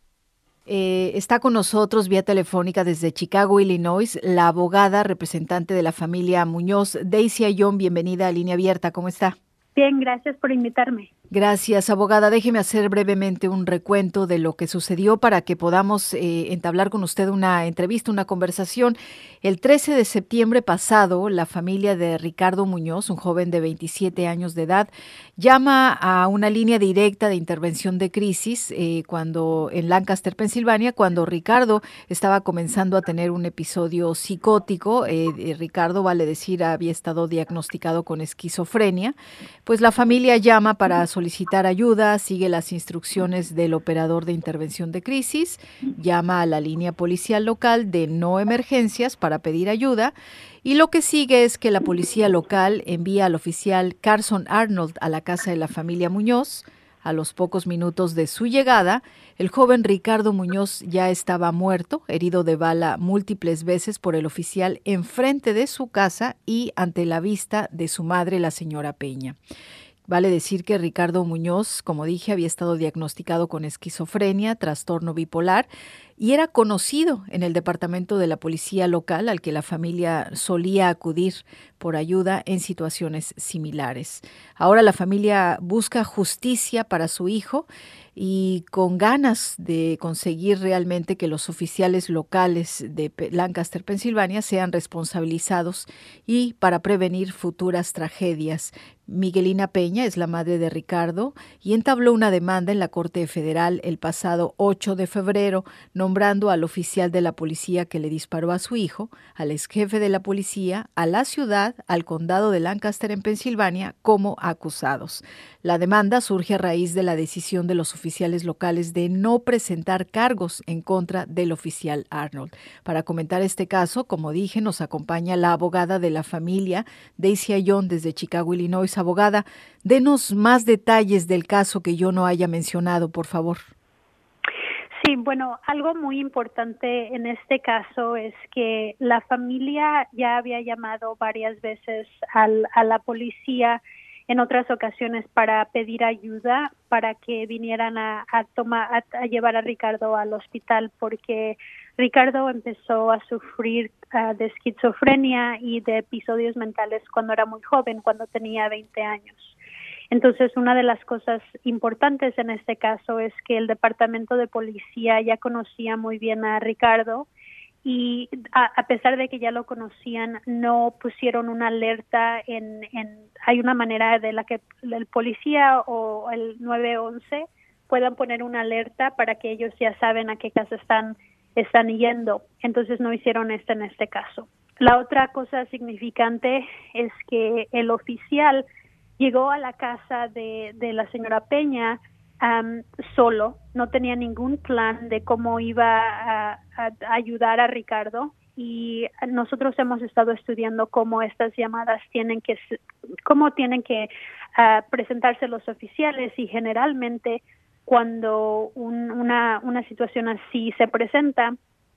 Eh, está con nosotros vía telefónica desde Chicago, Illinois, la abogada representante de la familia Muñoz, Daisy Ayón. Bienvenida a Línea Abierta. ¿Cómo está? Bien, gracias por invitarme. Gracias, abogada. Déjeme hacer brevemente un recuento de lo que sucedió para que podamos eh, entablar con usted una entrevista, una conversación. El trece de septiembre pasado, la familia de Ricardo Muñoz, un joven de veintisiete años de edad, llama a una línea directa de intervención de crisis eh, cuando en Lancaster, Pensilvania, cuando Ricardo estaba comenzando a tener un episodio psicótico. Eh, eh, Ricardo, vale decir, había estado diagnosticado con esquizofrenia. Pues la familia llama para solicitar ayuda, sigue las instrucciones del operador de intervención de crisis, llama a la línea policial local de no emergencias para pedir ayuda, y lo que sigue es que la policía local envía al oficial Carson Arnold a la casa de la familia Muñoz. A los pocos minutos de su llegada, el joven Ricardo Muñoz ya estaba muerto, herido de bala múltiples veces por el oficial enfrente de su casa y ante la vista de su madre, la señora Peña. Vale decir que Ricardo Muñoz, como dije, había estado diagnosticado con esquizofrenia, trastorno bipolar, y era conocido en el departamento de la policía local al que la familia solía acudir por ayuda en situaciones similares. Ahora la familia busca justicia para su hijo y con ganas de conseguir realmente que los oficiales locales de Lancaster, Pensilvania, sean responsabilizados y para prevenir futuras tragedias. Miguelina Peña es la madre de Ricardo y entabló una demanda en la Corte Federal el pasado ocho de febrero, nombrando al oficial de la policía que le disparó a su hijo, al exjefe de la policía, a la ciudad, al condado de Lancaster en Pensilvania como acusados. La demanda surge a raíz de la decisión de los oficiales locales de no presentar cargos en contra del oficial Arnold. Para comentar este caso, como dije, nos acompaña la abogada de la familia, Daisy Ayón, desde Chicago, Illinois. Abogada, denos más detalles del caso que yo no haya mencionado, por favor. Sí, bueno, algo muy importante en este caso es que la familia ya había llamado varias veces al, a la policía en otras ocasiones para pedir ayuda para que vinieran a, a tomar a, a llevar a Ricardo al hospital, porque Ricardo empezó a sufrir uh, de esquizofrenia y de episodios mentales cuando era muy joven, cuando tenía veinte años. Entonces, una de las cosas importantes en este caso es que el departamento de policía ya conocía muy bien a Ricardo y a, a pesar de que ya lo conocían, no pusieron una alerta en, en hay una manera de la que el policía o el nueve once puedan poner una alerta para que ellos ya saben a qué casa están están yendo. Entonces no hicieron esto en este caso. La otra cosa significante es que el oficial llegó a la casa de, de la señora Peña um, solo, no tenía ningún plan de cómo iba a, a, a ayudar a Ricardo, y nosotros hemos estado estudiando cómo estas llamadas tienen que, cómo tienen que uh, presentarse los oficiales, y generalmente cuando un, una, una situación así se presenta,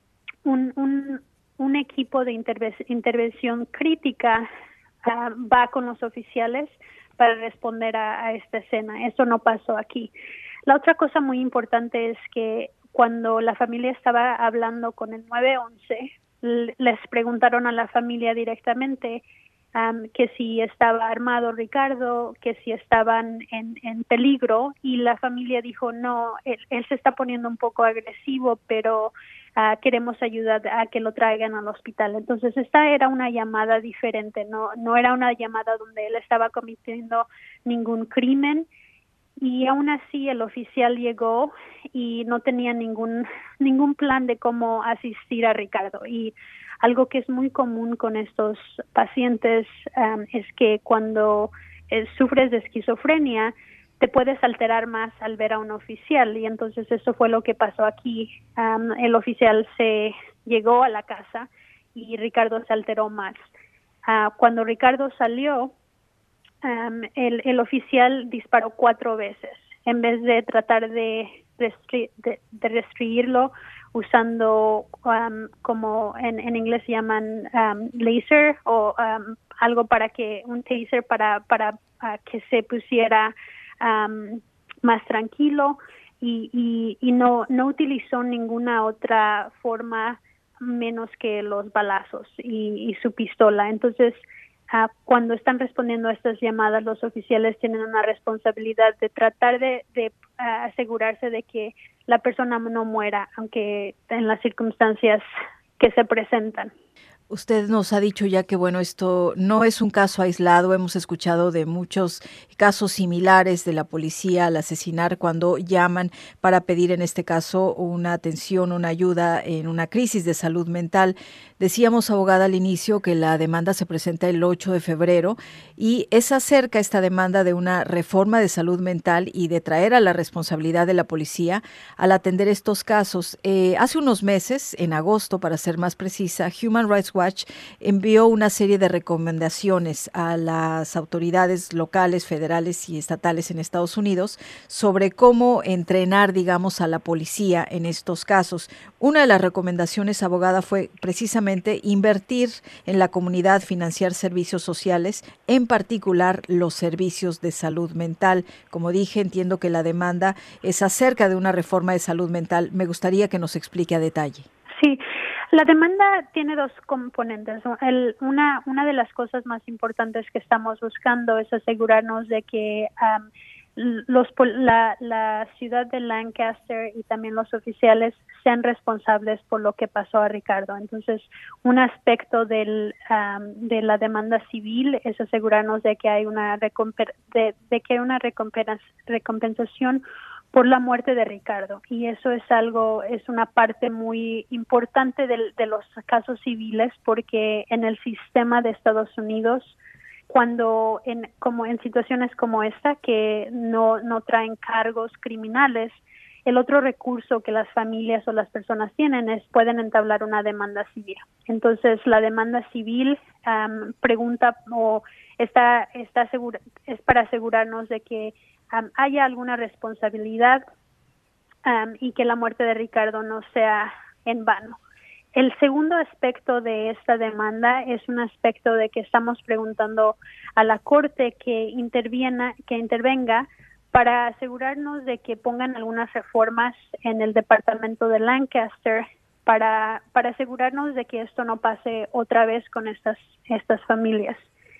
un, un, un equipo de interve- intervención crítica uh, va con los oficiales para responder a, a esta escena. Eso no pasó aquí. La otra cosa muy importante es que cuando la familia estaba hablando con el nueve once, l- les preguntaron a la familia directamente um, que si estaba armado Ricardo, que si estaban en, en peligro, y la familia dijo no, él, él se está poniendo un poco agresivo, pero Uh, queremos ayudar a que lo traigan al hospital. Entonces esta era una llamada diferente, no no era una llamada donde él estaba cometiendo ningún crimen, y aún así el oficial llegó y no tenía ningún ningún plan de cómo asistir a Ricardo. Y algo que es muy común con estos pacientes um, es que cuando eh, sufres de esquizofrenia te puedes alterar más al ver a un oficial, y entonces eso fue lo que pasó aquí. Um, el oficial se llegó a la casa y Ricardo se alteró más. Uh, cuando Ricardo salió, um, el, el oficial disparó cuatro veces. En vez de tratar de, restri- de, de restringirlo usando um, como en, en inglés se llaman um, laser o um, algo para que, un taser para, para uh, que se pusiera um, más tranquilo y, y, y no, no utilizó ninguna otra forma menos que los balazos y, y su pistola. Entonces, uh, cuando están respondiendo a estas llamadas, los oficiales tienen una responsabilidad de tratar de, de uh, asegurarse de que la persona no muera, aunque en las circunstancias que se presentan. Usted nos ha dicho ya que, bueno, esto no es un caso aislado. Hemos escuchado de muchos casos similares de la policía al asesinar cuando llaman para pedir, en este caso, una atención, una ayuda en una crisis de salud mental. Decíamos, abogada, al inicio que la demanda se presenta el ocho de febrero y es acerca esta demanda de una reforma de salud mental y de traer a la responsabilidad de la policía al atender estos casos. Eh, hace unos meses, en agosto, para ser más precisa, Human Rights Watch envió una serie de recomendaciones a las autoridades locales, federales y estatales en Estados Unidos sobre cómo entrenar, digamos, a la policía en estos casos. Una de las recomendaciones, abogada, fue precisamente invertir en la comunidad, financiar servicios sociales, en particular los servicios de salud mental. Como dije, entiendo que la demanda es acerca de una reforma de salud mental. Me gustaría que nos explique a detalle. Sí. La demanda tiene dos componentes. El, una, una de las cosas más importantes que estamos buscando es asegurarnos de que um, los, la, la ciudad de Lancaster y también los oficiales sean responsables por lo que pasó a Ricardo. Entonces, un aspecto del, um, de la demanda civil es asegurarnos de que hay una, recomp- de, de que hay una recompens- recompensación por la muerte de Ricardo, y eso es algo, es una parte muy importante de, de los casos civiles, porque en el sistema de Estados Unidos, cuando en como en situaciones como esta que no no traen cargos criminales, el otro recurso que las familias o las personas tienen es pueden entablar una demanda civil. Entonces, la demanda civil um, pregunta o está está segura, es para asegurarnos de que Um, haya alguna responsabilidad um, y que la muerte de Ricardo no sea en vano. El segundo aspecto de esta demanda es un aspecto de que estamos preguntando a la Corte que interviena, que intervenga para asegurarnos de que pongan algunas reformas en el departamento de Lancaster para, para asegurarnos de que esto no pase otra vez con estas, estas familias.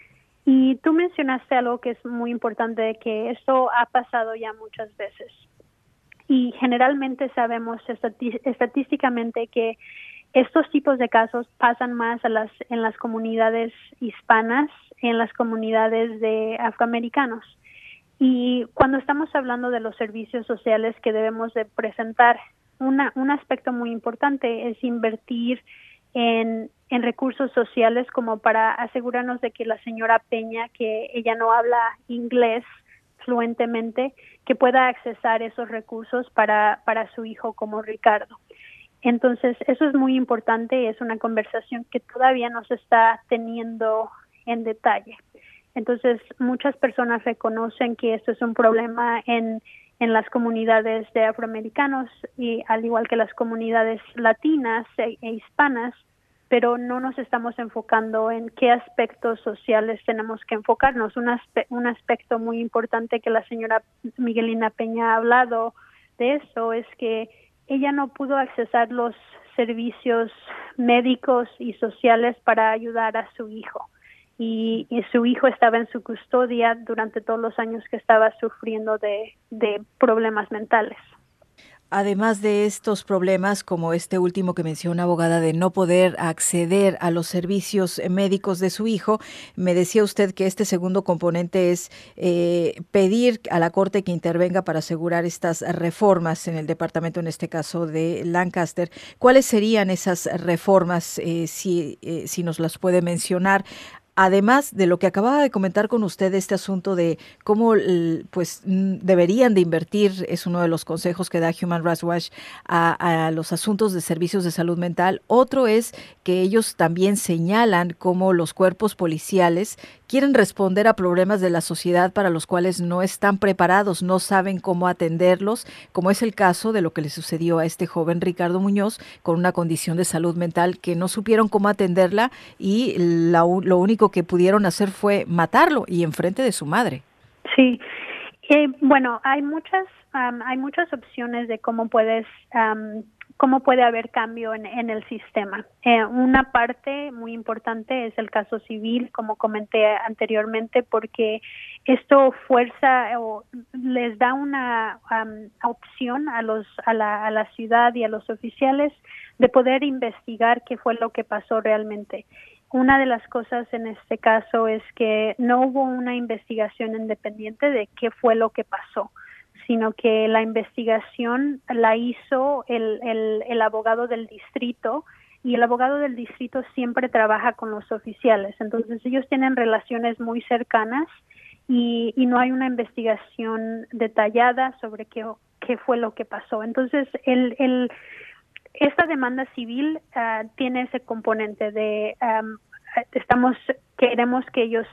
Y tú mencionaste algo que es muy importante, que esto ha pasado ya muchas veces. Y generalmente sabemos estati- estadísticamente que estos tipos de casos pasan más a las, en las comunidades hispanas, en las comunidades de afroamericanos. Y cuando estamos hablando de los servicios sociales que debemos de presentar, una, un aspecto muy importante es invertir en en recursos sociales, como para asegurarnos de que la señora Peña, que ella no habla inglés fluentemente, que pueda accesar esos recursos para, para su hijo como Ricardo. Entonces, eso es muy importante, es una conversación que todavía no se está teniendo en detalle. Entonces, muchas personas reconocen que esto es un problema en, en las comunidades de afroamericanos, y al igual que las comunidades latinas e, e hispanas, pero no nos estamos enfocando en qué aspectos sociales tenemos que enfocarnos. Un, aspe- un aspecto muy importante que la señora Miguelina Peña ha hablado de eso es que ella no pudo accesar los servicios médicos y sociales para ayudar a su hijo. Y, y su hijo estaba en su custodia durante todos los años que estaba sufriendo de, de problemas mentales. Además de estos problemas, como este último que menciona, abogada, de no poder acceder a los servicios médicos de su hijo, me decía usted que este segundo componente es eh, pedir a la Corte que intervenga para asegurar estas reformas en el departamento, en este caso de Lancaster. ¿Cuáles serían esas reformas, eh, si, eh, si nos las puede mencionar? Además de lo que acababa de comentar con usted, este asunto de cómo pues deberían de invertir, es uno de los consejos que da Human Rights Watch a, a los asuntos de servicios de salud mental. Otro es que ellos también señalan cómo los cuerpos policiales, quieren responder a problemas de la sociedad para los cuales no están preparados, no saben cómo atenderlos, como es el caso de lo que le sucedió a este joven Ricardo Muñoz con una condición de salud mental que no supieron cómo atenderla y la, lo único que pudieron hacer fue matarlo y enfrente de su madre. Sí, eh, bueno, hay muchas um, hay muchas opciones de cómo puedes um, cómo puede haber cambio en, en el sistema. Eh, una parte muy importante es el caso civil, como comenté anteriormente, porque esto fuerza o les da una um, opción a los a la, a la ciudad y a los oficiales de poder investigar qué fue lo que pasó realmente. Una de las cosas en este caso es que no hubo una investigación independiente de qué fue lo que pasó, sino que la investigación la hizo el, el, el abogado del distrito, y el abogado del distrito siempre trabaja con los oficiales. Entonces ellos tienen relaciones muy cercanas y, y no hay una investigación detallada sobre qué, qué fue lo que pasó. Entonces el... el Esta demanda civil uh, tiene ese componente de um, estamos queremos que ellos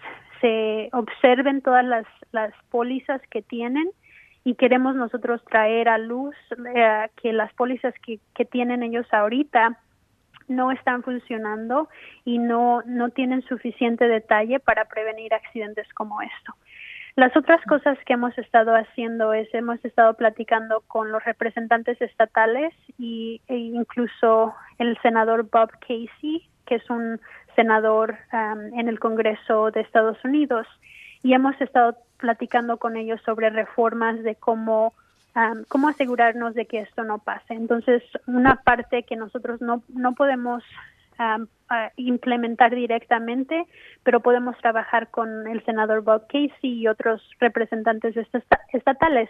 se observen todas las las pólizas que tienen, y queremos nosotros traer a luz uh, que las pólizas que, que tienen ellos ahorita no están funcionando y no no tienen suficiente detalle para prevenir accidentes como esto. Las otras cosas que hemos estado haciendo es, hemos estado platicando con los representantes estatales y, e incluso el senador Bob Casey, que es un senador um, en el Congreso de Estados Unidos, y hemos estado platicando con ellos sobre reformas de cómo, um, cómo asegurarnos de que esto no pase. Entonces, una parte que nosotros no, no podemos Um, uh, implementar directamente, pero podemos trabajar con el senador Bob Casey y otros representantes estatales.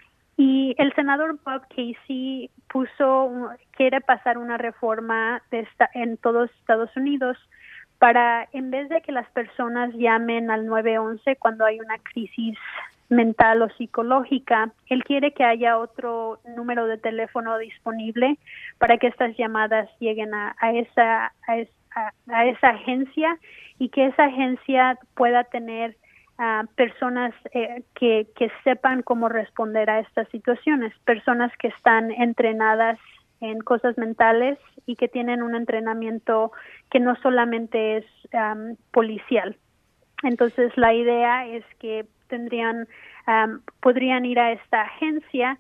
Y el senador Bob Casey puso, quiere pasar una reforma de esta, en todos Estados Unidos para, en vez de que las personas llamen al nueve once cuando hay una crisis mental o psicológica, él quiere que haya otro número de teléfono disponible para que estas llamadas lleguen a, a esa a esa, a esa agencia, y que esa agencia pueda tener uh, personas eh, que, que sepan cómo responder a estas situaciones, personas que están entrenadas en cosas mentales y que tienen un entrenamiento que no solamente es um, policial. Entonces, la idea es que tendrían, um, podrían ir a esta agencia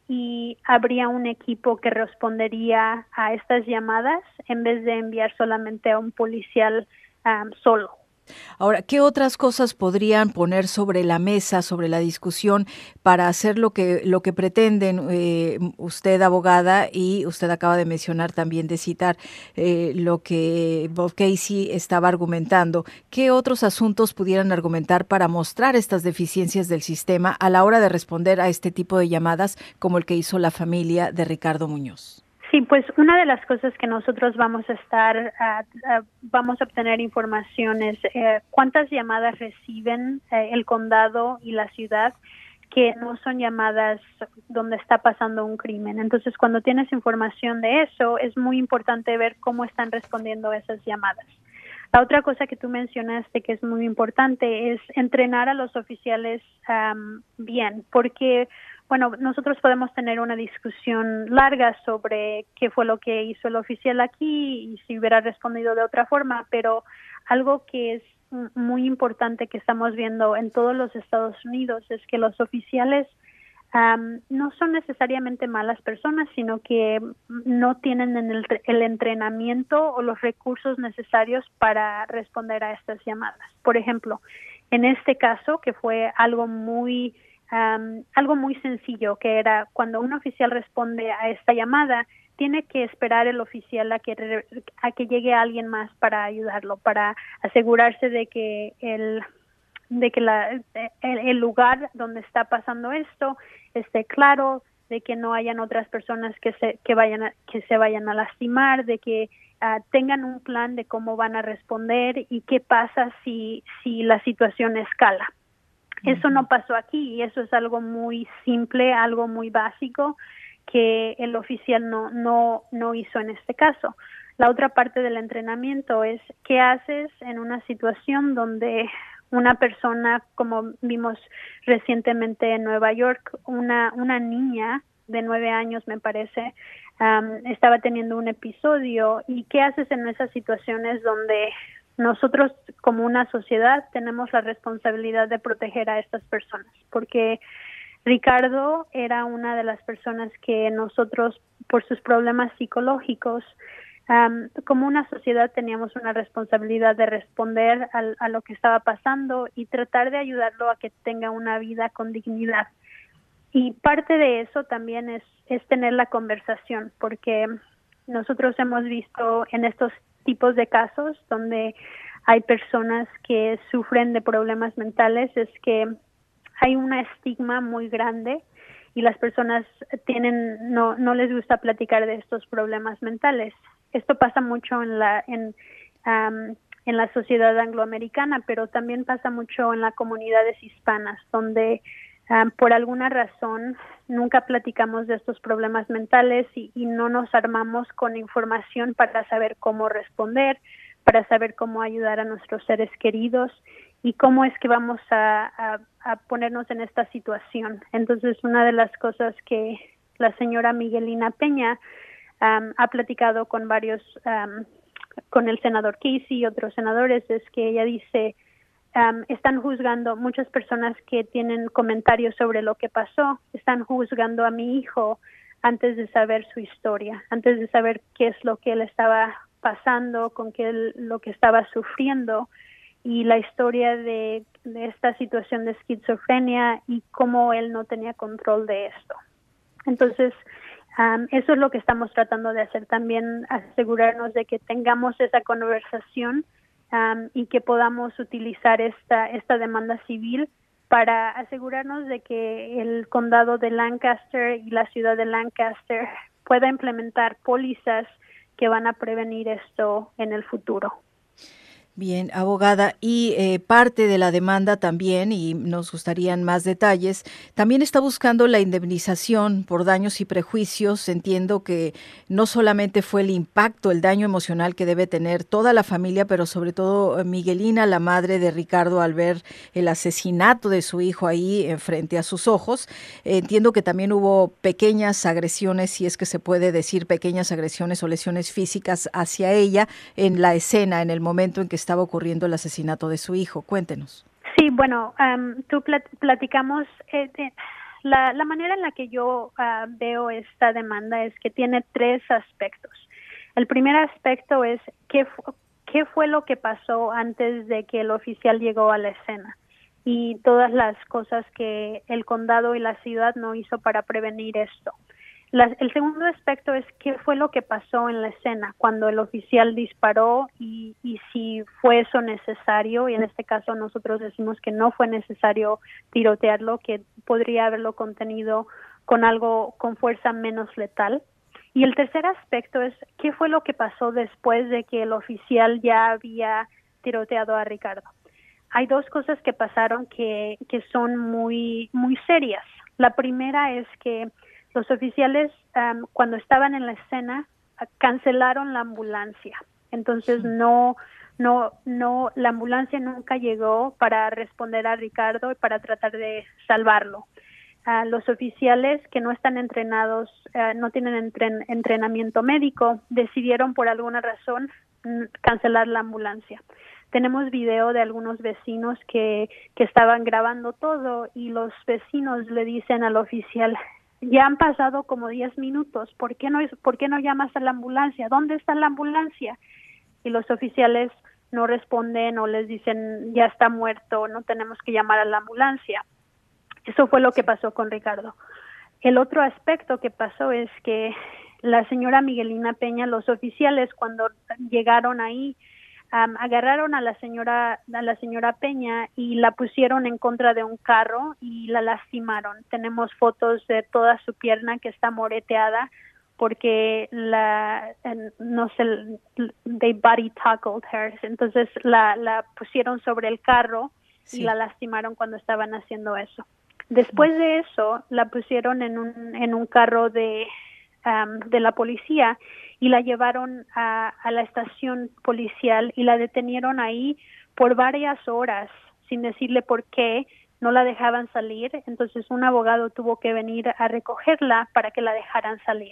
y habría un equipo que respondería a estas llamadas en vez de enviar solamente a un policial um, solo. Ahora, ¿qué otras cosas podrían poner sobre la mesa, sobre la discusión, para hacer lo que lo que pretenden eh, usted, abogada, y usted acaba de mencionar también, de citar eh, lo que Bob Casey estaba argumentando? ¿Qué otros asuntos pudieran argumentar para mostrar estas deficiencias del sistema a la hora de responder a este tipo de llamadas, como el que hizo la familia de Ricardo Muñoz? Sí, pues una de las cosas que nosotros vamos a estar, uh, uh, vamos a obtener información es uh, cuántas llamadas reciben uh, el condado y la ciudad que no son llamadas donde está pasando un crimen. Entonces, cuando tienes información de eso, es muy importante ver cómo están respondiendo esas llamadas. La otra cosa que tú mencionaste que es muy importante es entrenar a los oficiales um, bien, porque bueno, nosotros podemos tener una discusión larga sobre qué fue lo que hizo el oficial aquí y si hubiera respondido de otra forma, pero algo que es muy importante que estamos viendo en todos los Estados Unidos es que los oficiales um, no son necesariamente malas personas, sino que no tienen el, el entrenamiento o los recursos necesarios para responder a estas llamadas. Por ejemplo, en este caso, que fue algo muy Um, algo muy sencillo, que era cuando un oficial responde a esta llamada, tiene que esperar el oficial a que a que llegue alguien más para ayudarlo, para asegurarse de que el de que la, el, el lugar donde está pasando esto esté claro, de que no hayan otras personas que se que vayan a, que se vayan a lastimar, de que uh, tengan un plan de cómo van a responder y qué pasa si si la situación escala. Eso no pasó aquí y eso es algo muy simple, algo muy básico que el oficial no no no hizo en este caso. La otra parte del entrenamiento es qué haces en una situación donde una persona, como vimos recientemente en Nueva York, una, una niña de nueve años, me parece, um, estaba teniendo un episodio. ¿Y qué haces en esas situaciones donde nosotros como una sociedad tenemos la responsabilidad de proteger a estas personas? Porque Ricardo era una de las personas que nosotros, por sus problemas psicológicos, um, como una sociedad teníamos una responsabilidad de responder a, a lo que estaba pasando y tratar de ayudarlo a que tenga una vida con dignidad. Y parte de eso también es, es tener la conversación, porque nosotros hemos visto en estos tipos de casos donde hay personas que sufren de problemas mentales, es que hay un estigma muy grande y las personas tienen no no les gusta platicar de estos problemas mentales. Esto pasa mucho en la en um, en la sociedad angloamericana, pero también pasa mucho en las comunidades hispanas, donde um, por alguna razón nunca platicamos de estos problemas mentales y, y no nos armamos con información para saber cómo responder, para saber cómo ayudar a nuestros seres queridos y cómo es que vamos a, a, a ponernos en esta situación. Entonces, una de las cosas que la señora Miguelina Peña um, ha platicado con varios, um, con el senador Casey y otros senadores, es que ella dice, um, están juzgando, muchas personas que tienen comentarios sobre lo que pasó, están juzgando a mi hijo antes de saber su historia, antes de saber qué es lo que él estaba pasando, con qué él, lo que estaba sufriendo, y la historia de, de esta situación de esquizofrenia y cómo él no tenía control de esto. Entonces, um, eso es lo que estamos tratando de hacer también, asegurarnos de que tengamos esa conversación um, y que podamos utilizar esta, esta demanda civil para asegurarnos de que el condado de Lancaster y la ciudad de Lancaster pueda implementar pólizas que van a prevenir esto en el futuro. Bien, abogada, y eh, parte de la demanda también, y nos gustarían más detalles, también está buscando la indemnización por daños y prejuicios. Entiendo que no solamente fue el impacto, el daño emocional que debe tener toda la familia, pero sobre todo Miguelina, la madre de Ricardo, al ver el asesinato de su hijo ahí frente a sus ojos. Eh, entiendo que también hubo pequeñas agresiones, si es que se puede decir pequeñas agresiones o lesiones físicas hacia ella en la escena, en el momento en que estaba ocurriendo el asesinato de su hijo. Cuéntenos. Sí, bueno, um, tú plat- platicamos, eh, de, la, la manera en la que yo uh, veo esta demanda es que tiene tres aspectos. El primer aspecto es qué, fu- qué fue lo que pasó antes de que el oficial llegó a la escena y todas las cosas que el condado y la ciudad no hizo para prevenir esto. La, el segundo aspecto es qué fue lo que pasó en la escena cuando el oficial disparó y, y si fue eso necesario, y en este caso nosotros decimos que no fue necesario tirotearlo, que podría haberlo contenido con algo con fuerza menos letal. Y el tercer aspecto es qué fue lo que pasó después de que el oficial ya había tiroteado a Ricardo. Hay dos cosas que pasaron que, que son muy, muy serias. La primera es que los oficiales, um, cuando estaban en la escena, cancelaron la ambulancia. Entonces, no, no, no, la ambulancia nunca llegó para responder a Ricardo y para tratar de salvarlo. Uh, los oficiales que no están entrenados, uh, no tienen entren- entrenamiento médico, decidieron por alguna razón mm, cancelar la ambulancia. Tenemos video de algunos vecinos que, que estaban grabando todo y los vecinos le dicen al oficial, ya han pasado como diez minutos, ¿por qué no es, por qué no llamas a la ambulancia? ¿Dónde está la ambulancia? Y los oficiales no responden o les dicen, ya está muerto, no tenemos que llamar a la ambulancia. Eso fue lo que pasó con Ricardo. El otro aspecto que pasó es que la señora Miguelina Peña, los oficiales cuando llegaron ahí, Um, agarraron a la señora a la señora Peña y la pusieron en contra de un carro y la lastimaron. Tenemos fotos de toda su pierna que está moreteada porque la no sé, they body tackled her. Entonces la la pusieron sobre el carro y sí. La lastimaron cuando estaban haciendo eso. Después de eso la pusieron en un en un carro de um, de la policía y la llevaron a, a la estación policial y la detenieron ahí por varias horas sin decirle por qué no la dejaban salir. Entonces un abogado tuvo que venir a recogerla para que la dejaran salir.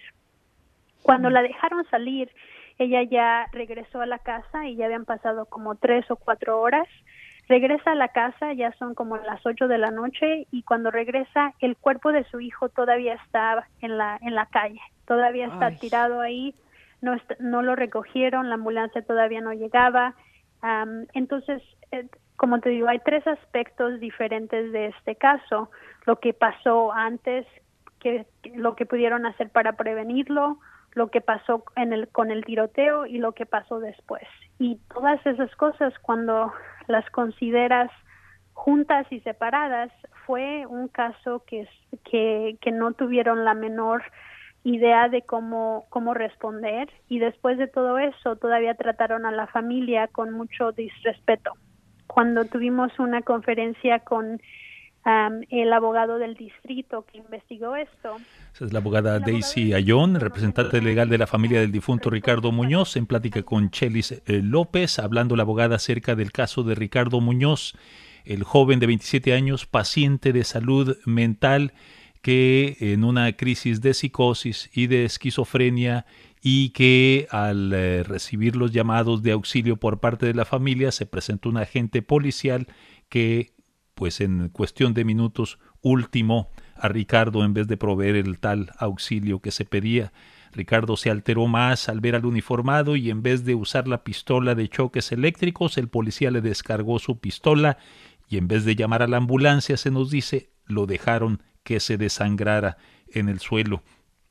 Cuando la dejaron salir, ella ya regresó a la casa y ya habían pasado como tres o cuatro horas. Regresa a la casa, ya son como las ocho de la noche, y cuando regresa, el cuerpo de su hijo todavía está en la en la calle, todavía está Ay. tirado ahí, no est- no lo recogieron, la ambulancia todavía no llegaba. Um, entonces, eh, como te digo, hay tres aspectos diferentes de este caso: lo que pasó antes, que, lo que pudieron hacer para prevenirlo, lo que pasó en el con el tiroteo y lo que pasó después. Y todas esas cosas, cuando las consideras juntas y separadas, fue un caso que que que no tuvieron la menor idea de cómo cómo responder, y después de todo eso todavía trataron a la familia con mucho disrespeto. Cuando tuvimos una conferencia con Um, el abogado del distrito que investigó esto. Esa es la abogada Daisy Ayón, representante legal de la familia del difunto Ricardo Muñoz, en plática con Chelis eh, López, hablando la abogada acerca del caso de Ricardo Muñoz, el joven de veintisiete años, paciente de salud mental, que en una crisis de psicosis y de esquizofrenia, y que al eh, recibir los llamados de auxilio por parte de la familia, se presentó un agente policial que pues en cuestión de minutos ultimó a Ricardo en vez de proveer el tal auxilio que se pedía. Ricardo se alteró más al ver al uniformado y en vez de usar la pistola de choques eléctricos, el policía le descargó su pistola y en vez de llamar a la ambulancia, se nos dice, lo dejaron que se desangrara en el suelo.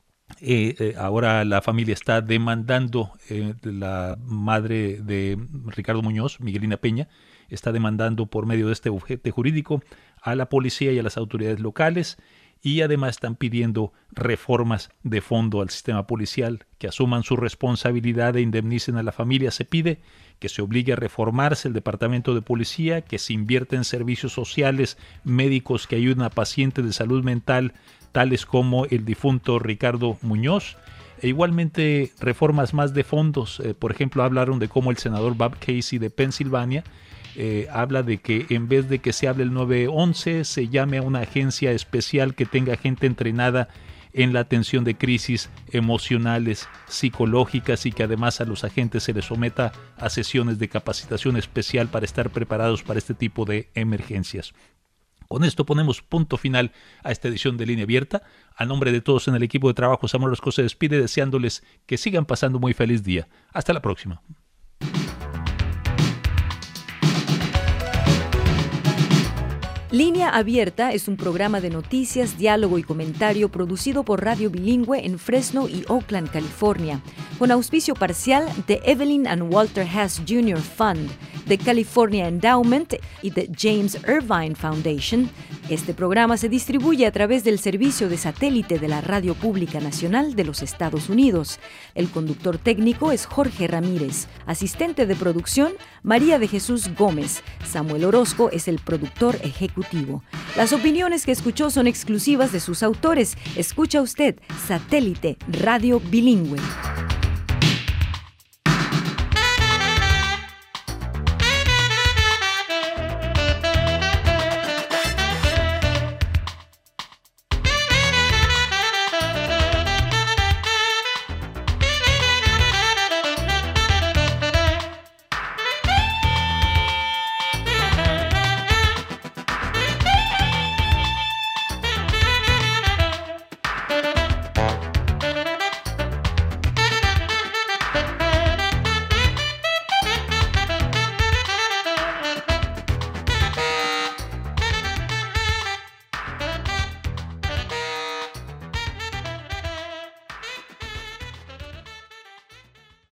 Eh, eh, ahora la familia está demandando, eh, la madre de Ricardo Muñoz, Miguelina Peña, está demandando por medio de este objeto jurídico a la policía y a las autoridades locales, y además están pidiendo reformas de fondo al sistema policial, que asuman su responsabilidad e indemnicen a la familia. Se pide que se obligue a reformarse el departamento de policía, que se invierta en servicios sociales, médicos que ayuden a pacientes de salud mental, tales como el difunto Ricardo Muñoz, e igualmente reformas más de fondos. Eh, por ejemplo, hablaron de cómo el senador Bob Casey de Pensilvania eh, habla de que en vez de que se hable el nueve once, se llame a una agencia especial que tenga gente entrenada en la atención de crisis emocionales, psicológicas, y que además a los agentes se les someta a sesiones de capacitación especial para estar preparados para este tipo de emergencias. Con esto ponemos punto final a esta edición de Línea Abierta. A nombre de todos en el equipo de trabajo, Samuel Orozco se despide deseándoles que sigan pasando muy feliz día. Hasta la próxima. Línea Abierta es un programa de noticias, diálogo y comentario producido por Radio Bilingüe en Fresno y Oakland, California, con auspicio parcial de Evelyn and Walter Hess junior Fund, de California Endowment y de James Irvine Foundation. Este programa se distribuye a través del servicio de satélite de la Radio Pública Nacional de los Estados Unidos. El conductor técnico es Jorge Ramírez. Asistente de producción, María de Jesús Gómez. Samuel Orozco es el productor ejecutivo. Las opiniones que escuchó son exclusivas de sus autores. Escucha usted Satélite Radio Bilingüe.